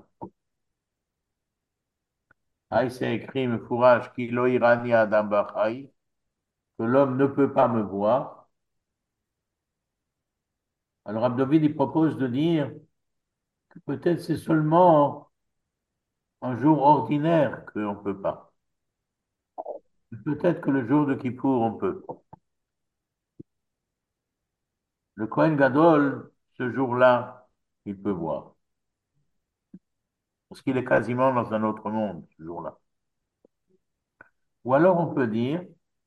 Ah, c'est écrit, me fourrage, ki lo irani adam bachai, que l'homme ne peut pas me voir. Alors, Abdovid, il propose de dire que peut-être c'est seulement un jour ordinaire qu'on ne peut pas. Peut-être que le jour de Kippour, on peut. Le Kohen Gadol, ce jour-là, il peut voir. Parce qu'il est quasiment dans un autre monde, ce jour-là. Ou alors on peut dire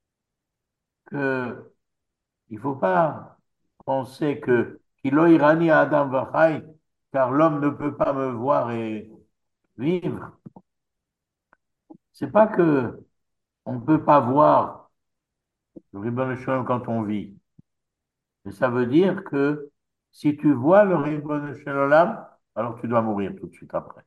que il ne faut pas penser que Kilo Irani Adam Vachai, car l'homme ne peut pas me voir et vivre. C'est pas que on ne peut pas voir le Ribbon Shalom quand on vit. Et ça veut dire que si tu vois le Ribono Shel Olam, alors tu dois mourir tout de suite après.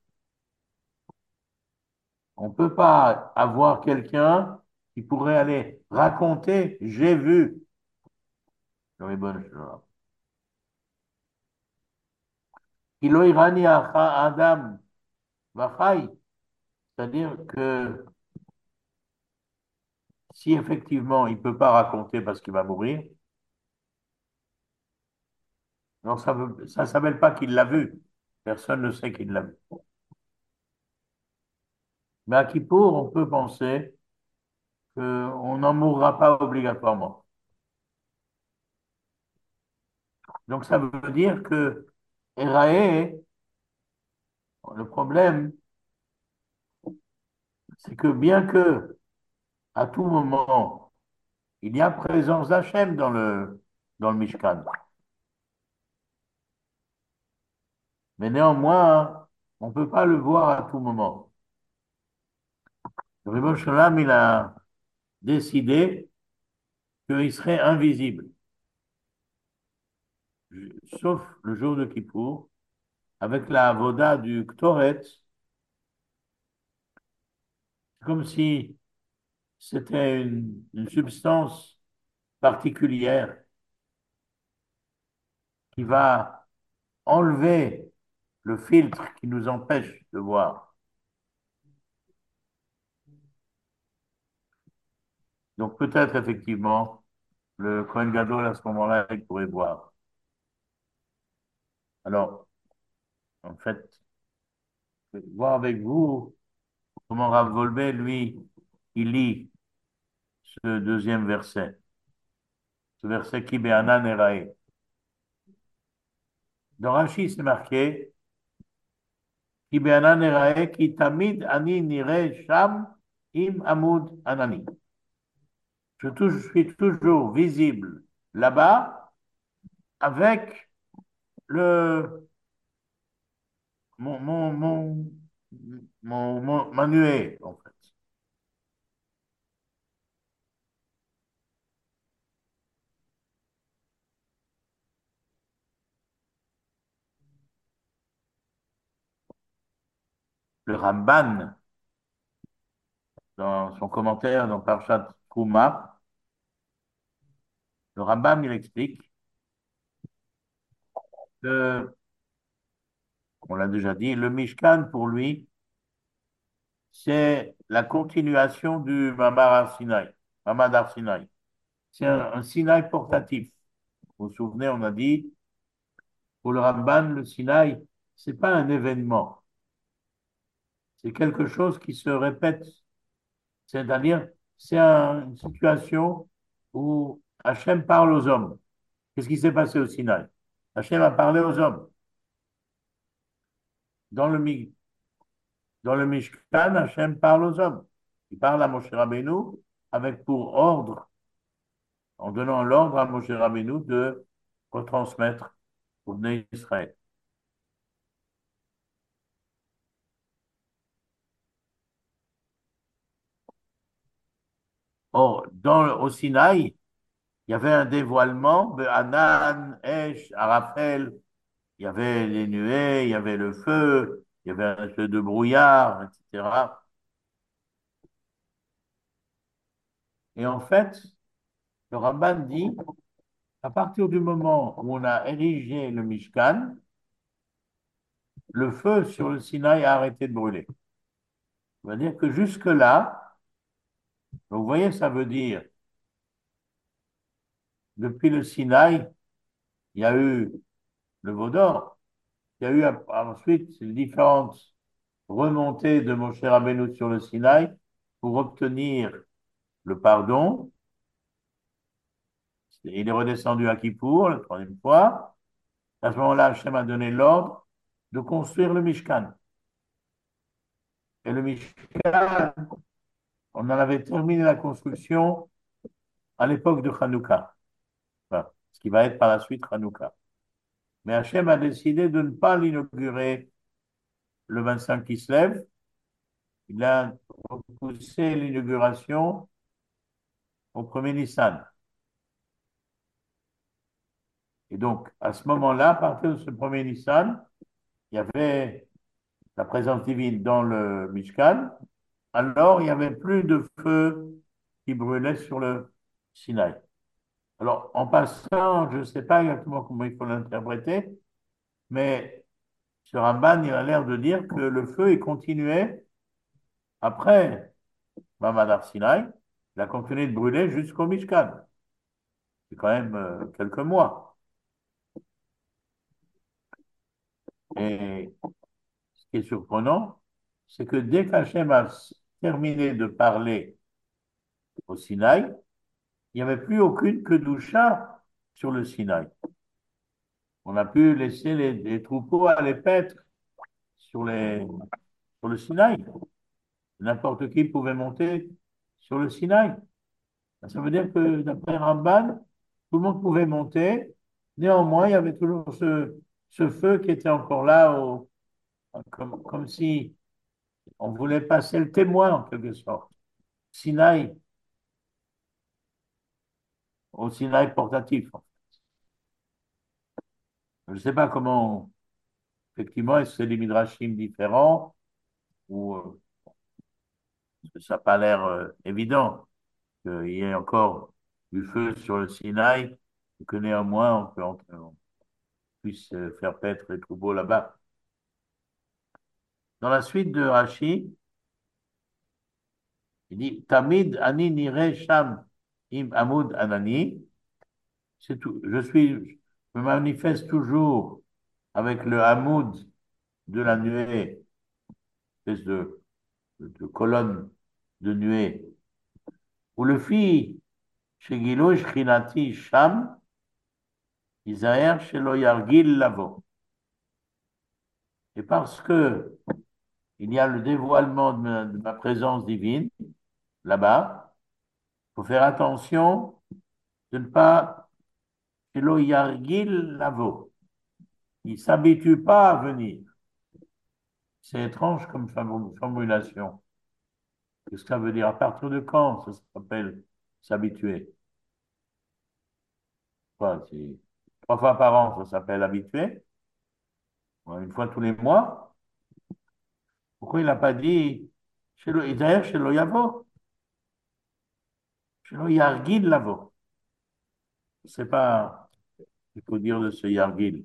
On ne peut pas avoir quelqu'un qui pourrait aller raconter, j'ai vu le Ribono Shel Olam. Kilo irani acha Adam vachai, c'est-à-dire que si effectivement il ne peut pas raconter parce qu'il va mourir, alors ça ne s'appelle pas qu'il l'a vu. Personne ne sait qu'il l'a vu. Mais à Kippour, on peut penser qu'on n'en mourra pas obligatoirement. Donc ça veut dire que Erae, le problème, c'est que bien que à tout moment, il y a présence d'Hachem dans le, dans le Mishkan, mais néanmoins, on ne peut pas le voir à tout moment. Le Ribono Shel Olam, il a décidé qu'il serait invisible, sauf le jour de Kippour, avec la avoda du Ktoret, comme si c'était une, une substance particulière qui va enlever le filtre qui nous empêche de voir. Donc peut-être effectivement, le Kohen Gadol à ce moment-là, il pourrait voir. Alors, en fait, je vais voir avec vous comment Rav Wolbe, lui, il lit ce deuxième verset, ce verset qui Be'anan Erae. Dans Rashi, c'est marqué qui Be'anan Erae, qui Tamid Ani Nire Sham Im Amud Anani. Je, tou- je suis toujours visible là-bas avec le, mon, mon, mon, mon, mon- ma nuée, en fait. Le Ramban, dans son commentaire dans Parshat Trouma, le Rambam, il explique que, on l'a déjà dit, le Mishkan, pour lui, c'est la continuation du Mamar Arsinaï, Mamad Arsinaï. C'est un, un Sinaï portatif. Vous vous souvenez, on a dit, pour le Ramban, le Sinaï, c'est pas un événement, c'est quelque chose qui se répète. C'est-à-dire, c'est un- une situation où Hachem parle aux hommes. Qu'est-ce qui s'est passé au Sinaï? Hachem a parlé aux hommes. Dans le, Mi- dans le Mishkan, Hachem parle aux hommes. Il parle à Moshe Rabbeinu avec pour ordre, en donnant l'ordre à Moshe Rabbeinu de retransmettre au Bnei Israël. Or, dans, le- au Sinaï, il y avait un dévoilement, Anan, Esh, Arafel, il y avait les nuées, il y avait le feu, il y avait un peu de brouillard, et cetera. Et en fait, le Ramban dit, à partir du moment où on a érigé le Mishkan, le feu sur le Sinaï a arrêté de brûler. Ça veut dire que jusque-là, vous voyez, ça veut dire, depuis le Sinaï, il y a eu le veau d'or, il y a eu ensuite les différentes remontées de Moshe Rabbeinu sur le Sinaï pour obtenir le pardon. Il est redescendu à Kippour la troisième fois. À ce moment-là, Hachem a donné l'ordre de construire le Mishkan. Et le Mishkan, on en avait terminé la construction à l'époque de Hanouka, enfin, ce qui va être par la suite Hanouka. Mais Hachem a décidé de ne pas l'inaugurer le vingt-cinq qui se lève. Il a repoussé l'inauguration au premier Nissan. Et donc, à ce moment-là, à partir de ce premier Nissan, il y avait la présence divine dans le Mishkan. Alors, il n'y avait plus de feu qui brûlait sur le Sinaï. Alors, en passant, je ne sais pas exactement comment il faut l'interpréter, mais ce Ramban, il a l'air de dire que le feu, il continuait après Mamadar Sinaï, il a continué de brûler jusqu'au Mishkan. C'est quand même euh, quelques mois. Et ce qui est surprenant, c'est que dès qu'Hachem a terminé de parler au Sinaï, il n'y avait plus aucune Kedusha sur le Sinaï. On a pu laisser les, les troupeaux aller paître sur, les, sur le Sinaï. N'importe qui pouvait monter sur le Sinaï. Ça veut dire que d'après Ramban, tout le monde pouvait monter. Néanmoins, il y avait toujours ce, ce feu qui était encore là, au- comme, comme si on voulait passer le témoin en quelque sorte. Sinaï, au Sinaï portatif. Je ne sais pas comment, effectivement, est-ce que c'est des midrashim différents ou euh, ça n'a pas l'air euh, évident qu'il y ait encore du feu sur le Sinaï et que néanmoins on, peut, on puisse euh, faire paître les troupeaux là-bas. Dans la suite de Rashi, il dit Tamid ani nire sham im amud anani. C'est tout. Je suis, je me manifeste toujours avec le hamoud de la nuée, espèce de, de, de colonne de nuée. Ou le fit chez Gilo Shrinati Sham, Isaër Shelo Yargil Lavo. Et parce que il y a le dévoilement de ma, de ma présence divine là-bas, il faut faire attention de ne pas Shelo Yargil Lavo. Il ne s'habitue pas à venir. C'est étrange comme formulation. Qu'est-ce que ça veut dire? À partir de quand ça s'appelle s'habituer? Quoi, c'est trois fois par an, ça s'appelle habitué? Ouais, une fois tous les mois? Pourquoi il n'a pas dit chez le, et d'ailleurs, chez le Yavo, chez le Yargil Lavo? Je ne sais pas ce qu'il faut dire de ce Yargil.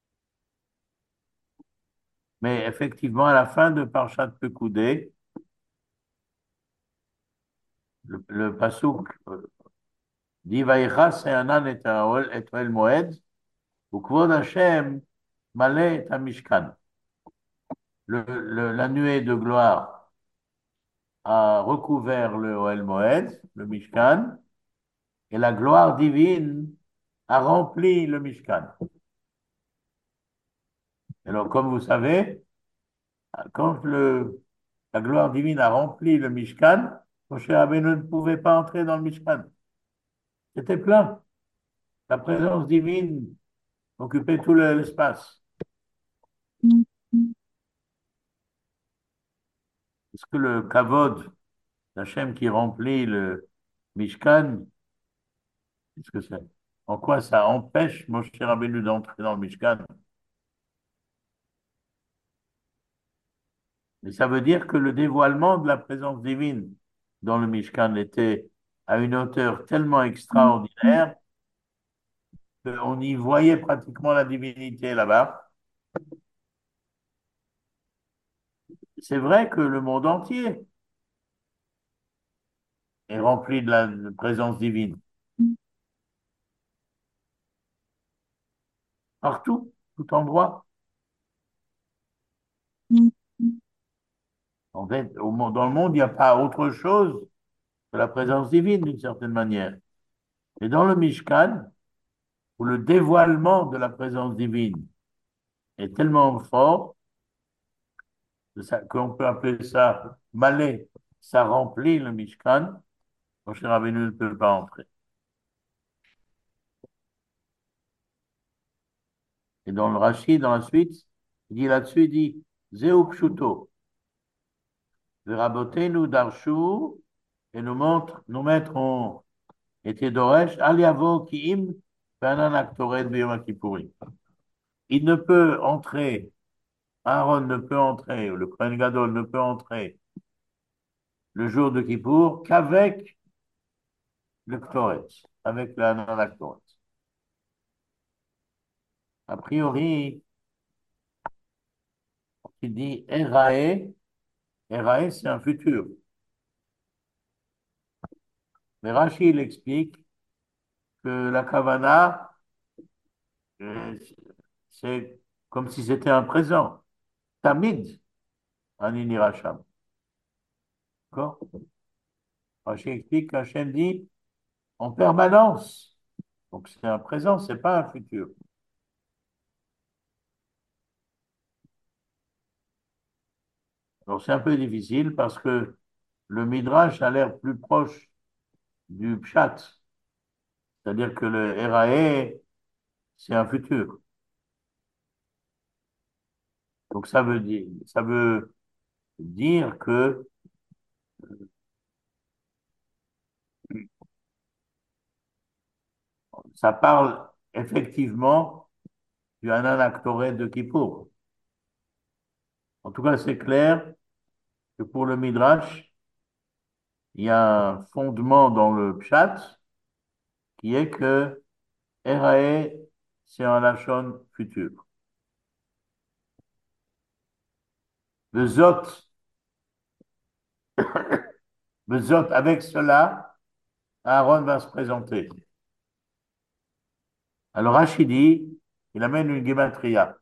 Mais effectivement, à la fin de Parshat Pekoudé, le, le Passouk euh, dit Vaïcha Se'anan et Haol et Oel Moed, Ukvod Hashem Malé et Mishkan. Le, le- la nuée de gloire a recouvert le Oel Moed, le Mishkan, et la gloire divine a rempli le Mishkan. Alors, comme vous savez, quand le, la gloire divine a rempli le Mishkan, Moshe Rabbeinu ne pouvait pas entrer dans le Mishkan. C'était plein. La présence divine occupait tout le- l'espace. Est-ce que le kavod d'Hachem qui remplit le Mishkan, qu'est-ce que c'est? En quoi ça empêche Moshe Rabbeinu d'entrer dans le Mishkan? Mais ça veut dire que le dévoilement de la présence divine dans le Mishkan était à une hauteur tellement extraordinaire qu'on y voyait pratiquement la divinité là-bas. C'est vrai que le monde entier est rempli de la présence divine. Partout, tout endroit. En fait, au monde- dans le monde, il n'y a pas autre chose que la présence divine d'une certaine manière. Et dans le Mishkan, où le dévoilement de la présence divine est tellement fort, ça- qu'on peut appeler ça malais, ça remplit le Mishkan, Moshe Rabbeinu ne peut pas entrer. Et dans le Rashi, dans la suite, il dit là-dessus, il dit, Zeu pshuto, nous darshu, et nous montre, nos maîtres ont été doresh, al yavo ki im Be'anan Aktoret B'Yom Kippourim. Il ne peut entrer, Aaron ne peut entrer, ou le Kohen Gadol ne peut entrer le jour de Kippour qu'avec le Ktoret, avec la Aktoret. A priori, il dit Erae, Erae c'est un futur. Mais Rashi, il explique que la Kavana, euh, c'est comme si c'était un présent. Tamid, Anini Racham. D'accord? Rashi explique qu'Hachem dit en permanence. Donc c'est un présent, c'est pas un futur. Donc c'est un peu difficile parce que le Midrash a l'air plus proche du Pshat, c'est-à-dire que le Erae, c'est un futur. Donc ça veut dire, ça veut dire que ça parle effectivement du Hanan Aktoret de Kippour. En tout cas, c'est clair que pour le Midrash, il y a un fondement dans le Pshat qui est que Erae, c'est un Lachon futur. Le Zot, le Zot, avec cela, Aaron va se présenter. Alors Rachidi, il amène une gematria.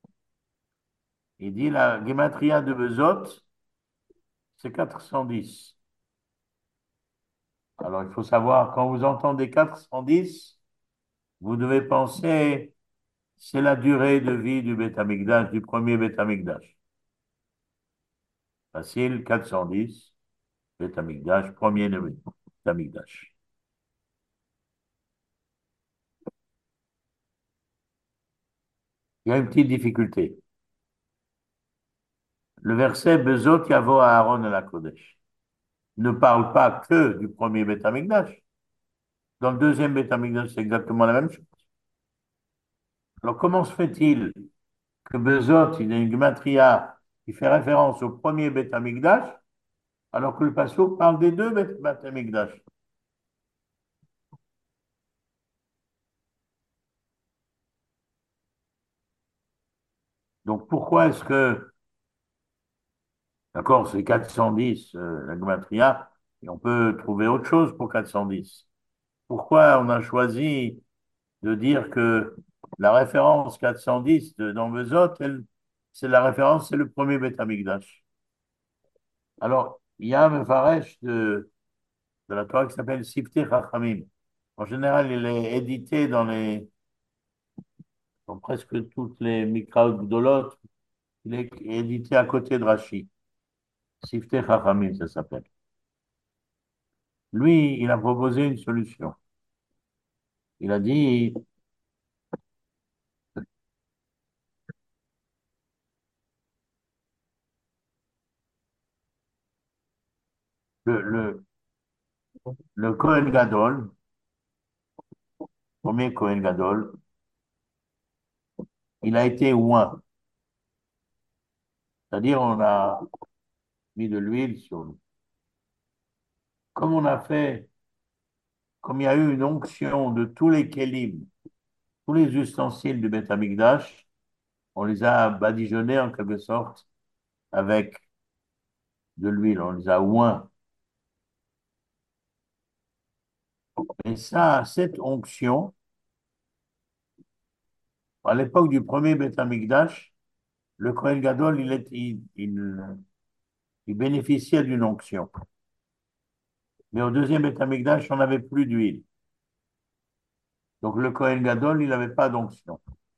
Il dit la gematria de Bezot, c'est quatre cent dix. Alors il faut savoir, quand vous entendez quatre cent dix, vous devez penser, c'est la durée de vie du Beth Amikdash, du premier Beth Amikdash. Facile, quatre cent dix, Beth Amikdash, premier Beth Amikdash. Il y a une petite difficulté. Le verset Bezot Yavo à Aaron et la Kodesh ne parle pas que du premier Beth Amikdash. Dans le deuxième Beth Amikdash, c'est exactement la même chose. Alors, comment se fait-il que Bezot, il a une gematria qui fait référence au premier Beth Amikdash, alors que le Passouk parle des deux Beth Beth Amikdash? Donc, pourquoi est-ce que, d'accord, c'est quatre cent dix, euh, la gematria, et on peut trouver autre chose pour quatre cent dix. Pourquoi on a choisi de dire que la référence quatre cent dix de, dans Bezot, elle, c'est la référence, c'est le premier Beth Amikdash? Alors, il y a un Mefaresh de, de la Torah qui s'appelle Siftei Chachamim. En général, il est édité dans les, dans presque toutes les Mikraot Gdolot. Il est édité à côté de Rashi. Siftei Chachamim, ça s'appelle. Lui, il a proposé une solution. Il a dit, le, le, le Kohen Gadol, premier Kohen Gadol, il a été oint. C'est-à-dire, on a mis de l'huile sur lui. Comme on a fait, comme il y a eu une onction de tous les kélim, tous les ustensiles du Beth Amikdash, on les a badigeonnés en quelque sorte avec de l'huile, on les a oints. Et ça, cette onction, à l'époque du premier Beth Amikdash, le Kohen Gadol, il, est, il, il, il bénéficiait d'une onction. Mais au deuxième Beth Amikdash, on n'avait plus d'huile. Donc le Kohen Gadol, il n'avait pas d'onction.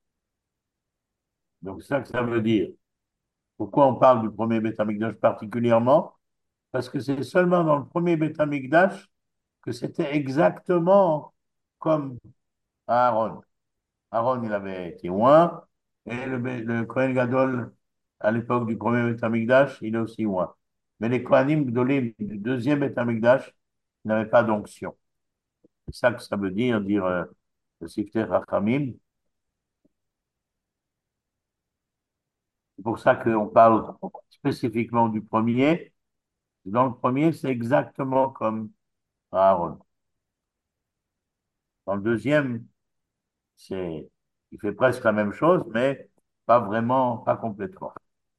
Donc c'est ça que ça veut dire. Pourquoi on parle du premier Beth Amikdash particulièrement? Parce que c'est seulement dans le premier Beth Amikdash que c'était exactement comme Aaron. Aaron, il avait été oint, et le, le Kohen Gadol, à l'époque du premier Beth Amikdash, il est aussi oint. Mais les Kohanim Gdolim du deuxième Beth Amikdash n'avaient pas d'onction. C'est ça que ça veut dire, dire euh, le Siftei Rachamim. C'est pour ça qu'on parle spécifiquement du premier. Dans le premier, c'est exactement comme Aaron. Dans le deuxième, c'est, il fait presque la même chose, mais pas vraiment, pas complètement.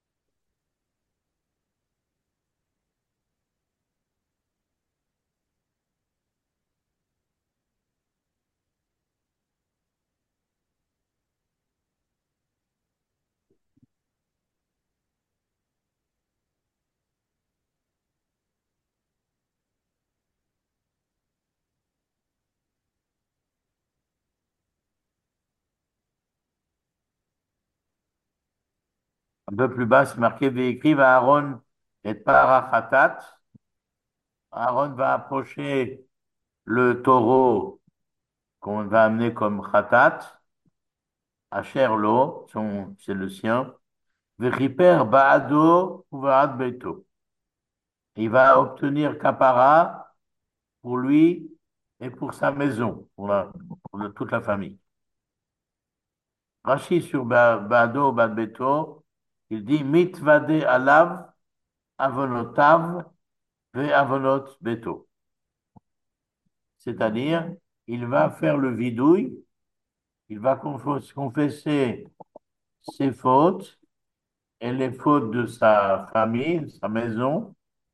Un peu plus bas, c'est marqué Véécrive à Aaron et Parachatat. Aaron va approcher le taureau qu'on va amener comme Khatat, Asher Lo, son- c'est le sien. Vechiper Baado Uvaad Beto. Il va obtenir Kapara pour lui et pour sa maison, pour, la- pour le- toute la famille. Rashi sur Ba- Baado Uvaad Beto, il dit Mitvade Alav Avonotav Ve Avonot Beto. C'est-à-dire, il va faire le vidouille, il va confo- confesser ses fautes et les fautes de sa famille, sa maison.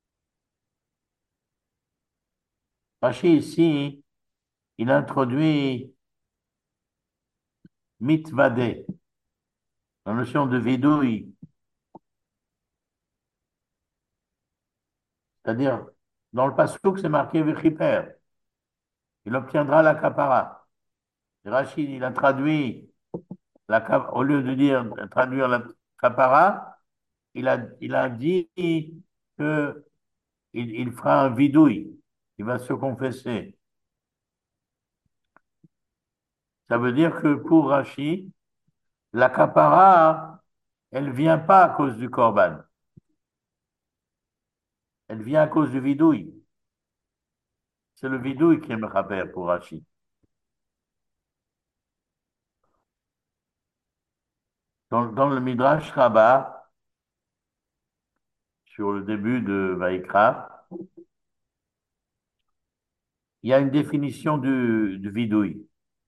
Rachi ici, il introduit mitvade, la notion de vidouille, c'est-à-dire, dans le passouk, c'est marqué Vechiper, il obtiendra la capara. Rachid, il a traduit, la, cap- au lieu de dire traduire la capara, il a, il a dit que il, il fera un vidouille, il va se confesser. Ça veut dire que pour Rachid, la capara, elle vient pas à cause du korban, elle vient à cause du vidouille. C'est le vidouille qui est mechaper pour Rachid. Dans, dans le Midrash Rabbah, sur le début de Vaïkra, il y a une définition du, du vidouille,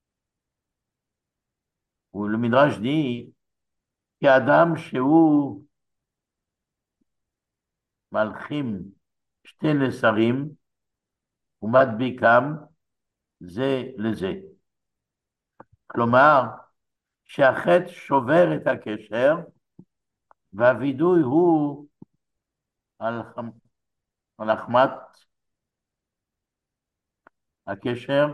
où le Midrash dit Adam Sheu Malchim Shte Nesarim Umadbikam Ze Leze. כלומר, שהחטא שובר את הקשר, והווידוי הוא על, על החמת הקשר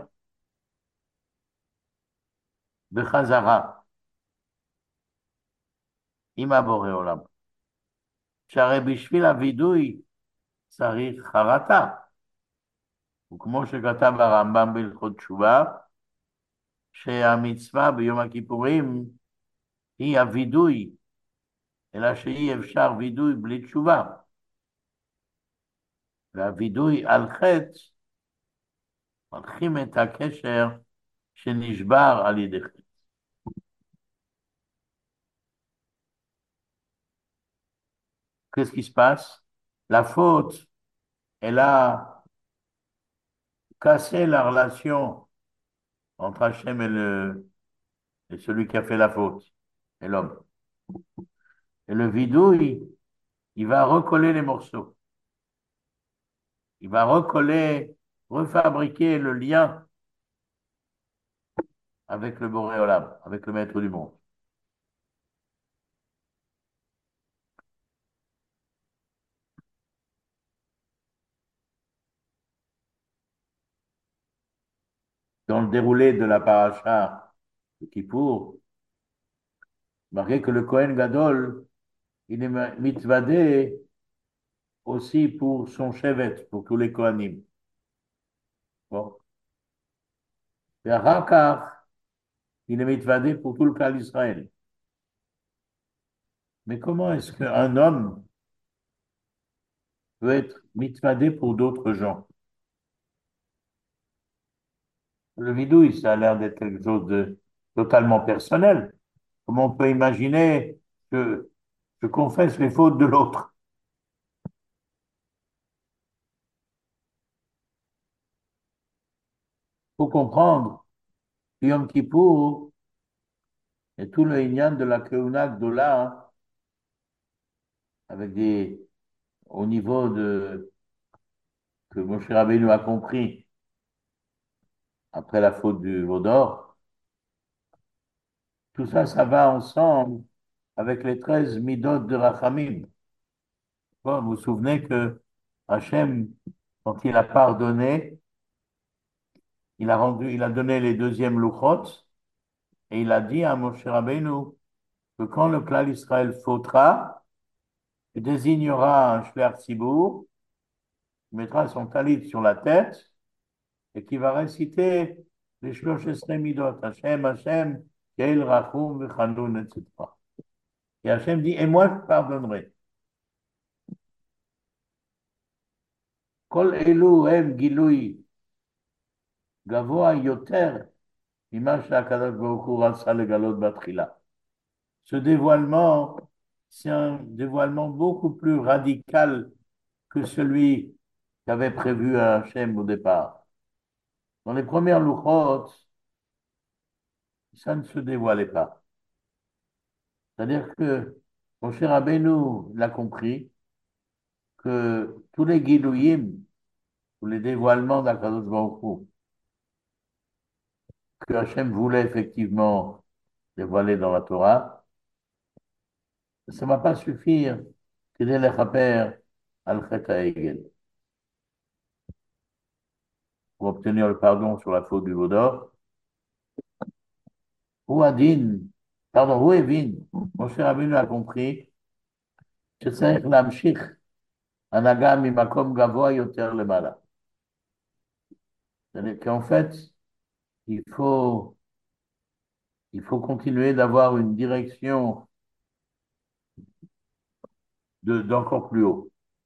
בחזרה עם הבורא עולם. שהרי בשביל הווידוי צריך חרטה, וכמו שכתב הרמב"ם בהלכות תשובה, שהמצווה ביום הכיפורים היא הווידוי, אלא שאי אפשר וידוי בלי תשובה. והווידוי על חטא מלחים את הקשר שנשבר על ידי חטא. Qu'est-ce qui se passe? La faute, elle a cassé la relation entre Hachem et, le, et celui qui a fait la faute, et l'homme. Et le vidouille, il va recoller les morceaux. Il va recoller, refabriquer le lien avec le Boré Olam, avec le maître du monde. Dans le déroulé de la paracha de Kippour, marqué que le Kohen Gadol, il est mitzvadé aussi pour son chevet, pour tous les Kohanim. Bon. Et Rakar, il est mitzvadé pour tout le cas d'Israël. Mais comment est-ce qu'un homme peut être mitzvadé pour d'autres gens? Le vidouille, ça a l'air d'être quelque chose de totalement personnel. Comment on peut imaginer que je confesse les fautes de l'autre? Il faut comprendre, Yom Kippour et tout le Inyan de la Keuna Gdola, hein, avec des, au niveau de, que Moshe Rabbeinu a compris après la faute du Vaudor, tout ça, ça va ensemble avec les treize midot de Rachamim. Bon, vous vous souvenez que Hachem, quand il a pardonné, il a rendu, il a donné les deuxièmes louchot et il a dit à Moshe Rabbeinu que quand le clan Israël fautera, il désignera un shliach tzibour, il mettra son talit sur la tête et qui va réciter les Shlosh Esrei Midot, Hachem, Hachem, Keil, Rachum, Vechanun, et cetera. Et Hachem dit, et moi je pardonnerai. Kol elu hem gilui gavoa yoter mima she'akadosh baruch hu ratza legalot batchila. Ce dévoilement, c'est un dévoilement beaucoup plus radical que celui qu'avait prévu Hachem au départ. Dans les premières louchot, ça ne se dévoilait pas. C'est-à-dire que mon cher Rabbeinu l'a compris, que tous les guidouyim, tous les dévoilements d'Akadosh Baruch Hu, que Hachem voulait effectivement dévoiler dans la Torah, ça ne va pas suffire que les lechaper al chet ha'egel pour obtenir le pardon sur la faute du Vaudor. Ou Adin, pardon, ou Evin, mon cher Rabbeinu a compris שצריך להמשיך הנהגה ממקום גבוה יותר למעלה. C'est-à-dire qu'en fait, il faut, il faut continuer d'avoir une direction de, d'encore plus haut.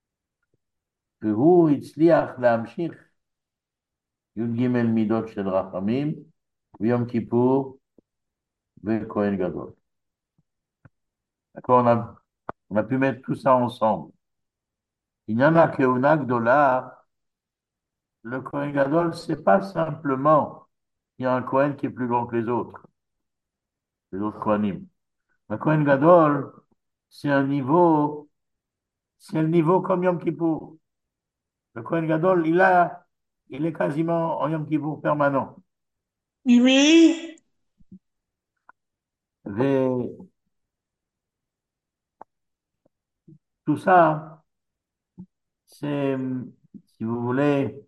והוא הצליח להמשיך י"ג מידות של רחמים ויום כיפור וכהן גדול. D'accord, on a, on a pu mettre tout ça ensemble. עניין הכהונה הגדולה, le Kohen Gadol, c'est pas simplement il y a un Kohen qui est plus grand que les autres, les autres Kohanim. Le Kohen Gadol, c'est un niveau, c'est le niveau comme Yom Kippour. Le Kohen Gadol, il a, il est quasiment en Yom Kippour permanent. Oui, Et tout ça, c'est, si vous voulez,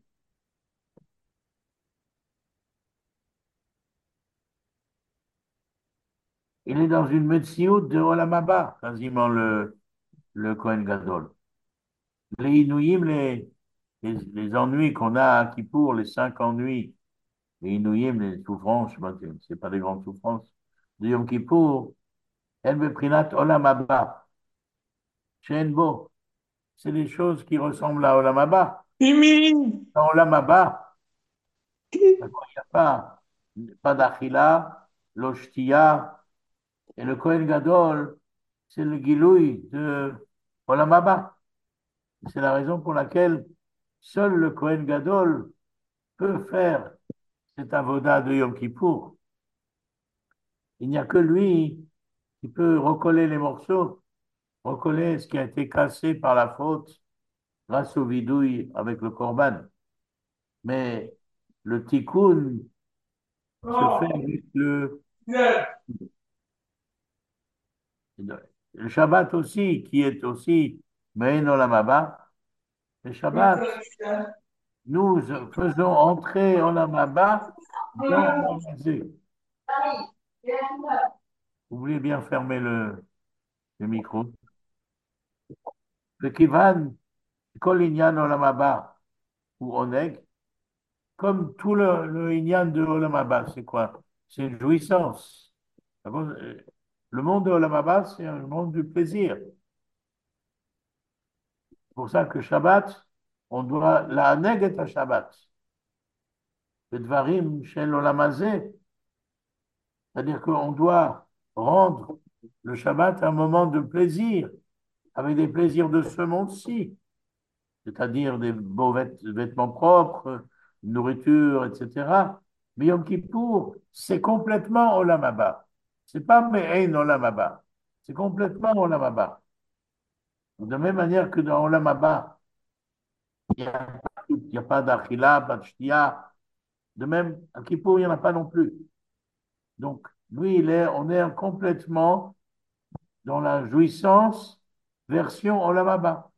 il est dans une Metsiout de Olam Haba, quasiment le, le Kohen Gadol. Les Inouïm, les, les, les ennuis qu'on a à Kippour, les cinq ennuis, les Inouïm, les souffrances, c'est pas des grandes souffrances, de Yom Kippour, El Beprinat Olam Haba, She'en Bo, c'est des choses qui ressemblent à Olam Haba. oui, Dans Olam Haba, il n'y a pas, pas d'Achila, l'Oshtia, et le Kohen Gadol, c'est le Gilouï de Olam Haba. C'est la raison pour laquelle seul le Kohen Gadol peut faire cet avoda de Yom Kippour. Il n'y a que lui qui peut recoller les morceaux, recoller ce qui a été cassé par la faute grâce au vidouille avec le korban. Mais le tikkun se fait avec le, le Shabbat aussi, qui est aussi Me'en Olam Haba. Le Shabbat, nous faisons entrer Olam Haba dans Olam Hazé. Vous voulez bien fermer le, le micro. וכיוון כל עניין עולם הבא הוא עונג, comme tout le, le inyan de Olam Haba, c'est quoi? C'est une jouissance. D'accord. Le monde de Olam Haba, c'est un monde du plaisir. C'est pour ça que Shabbat, on doit la neg et à Shabbat. Bedvarim shel olam hazeh. C'est-à-dire qu'on doit rendre le Shabbat un moment de plaisir, avec des plaisirs de ce monde-ci, c'est-à-dire des beaux vêt- vêtements propres, nourriture, et cetera. Mais Yom Kippour, c'est complètement Olam Haba. C'est pas Me'ein Olam Haba. C'est complètement Olam Haba. De la même manière que dans Olam Haba, il n'y a, il y a pas d'Achila, pas de Shtia. De même, à Kippour, il n'y en a pas non plus. Donc, lui, il est, on est complètement dans la jouissance version Olam Haba.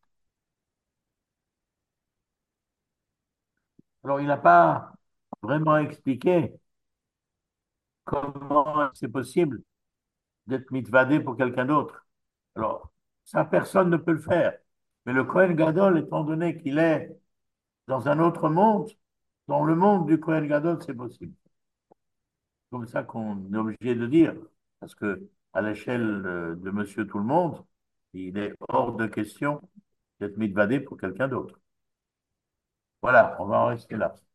Alors, il n'a pas vraiment expliqué comment c'est possible d'être mitvadé pour quelqu'un d'autre. Alors, ça, personne ne peut le faire. Mais le Kohen Gadol, étant donné qu'il est dans un autre monde, dans le monde du Kohen Gadol, c'est possible. Comme ça qu'on est obligé de dire, parce que à l'échelle euh, de Monsieur Tout le Monde, il est hors de question d'être mitvadé pour quelqu'un d'autre. Voilà, on va en rester là.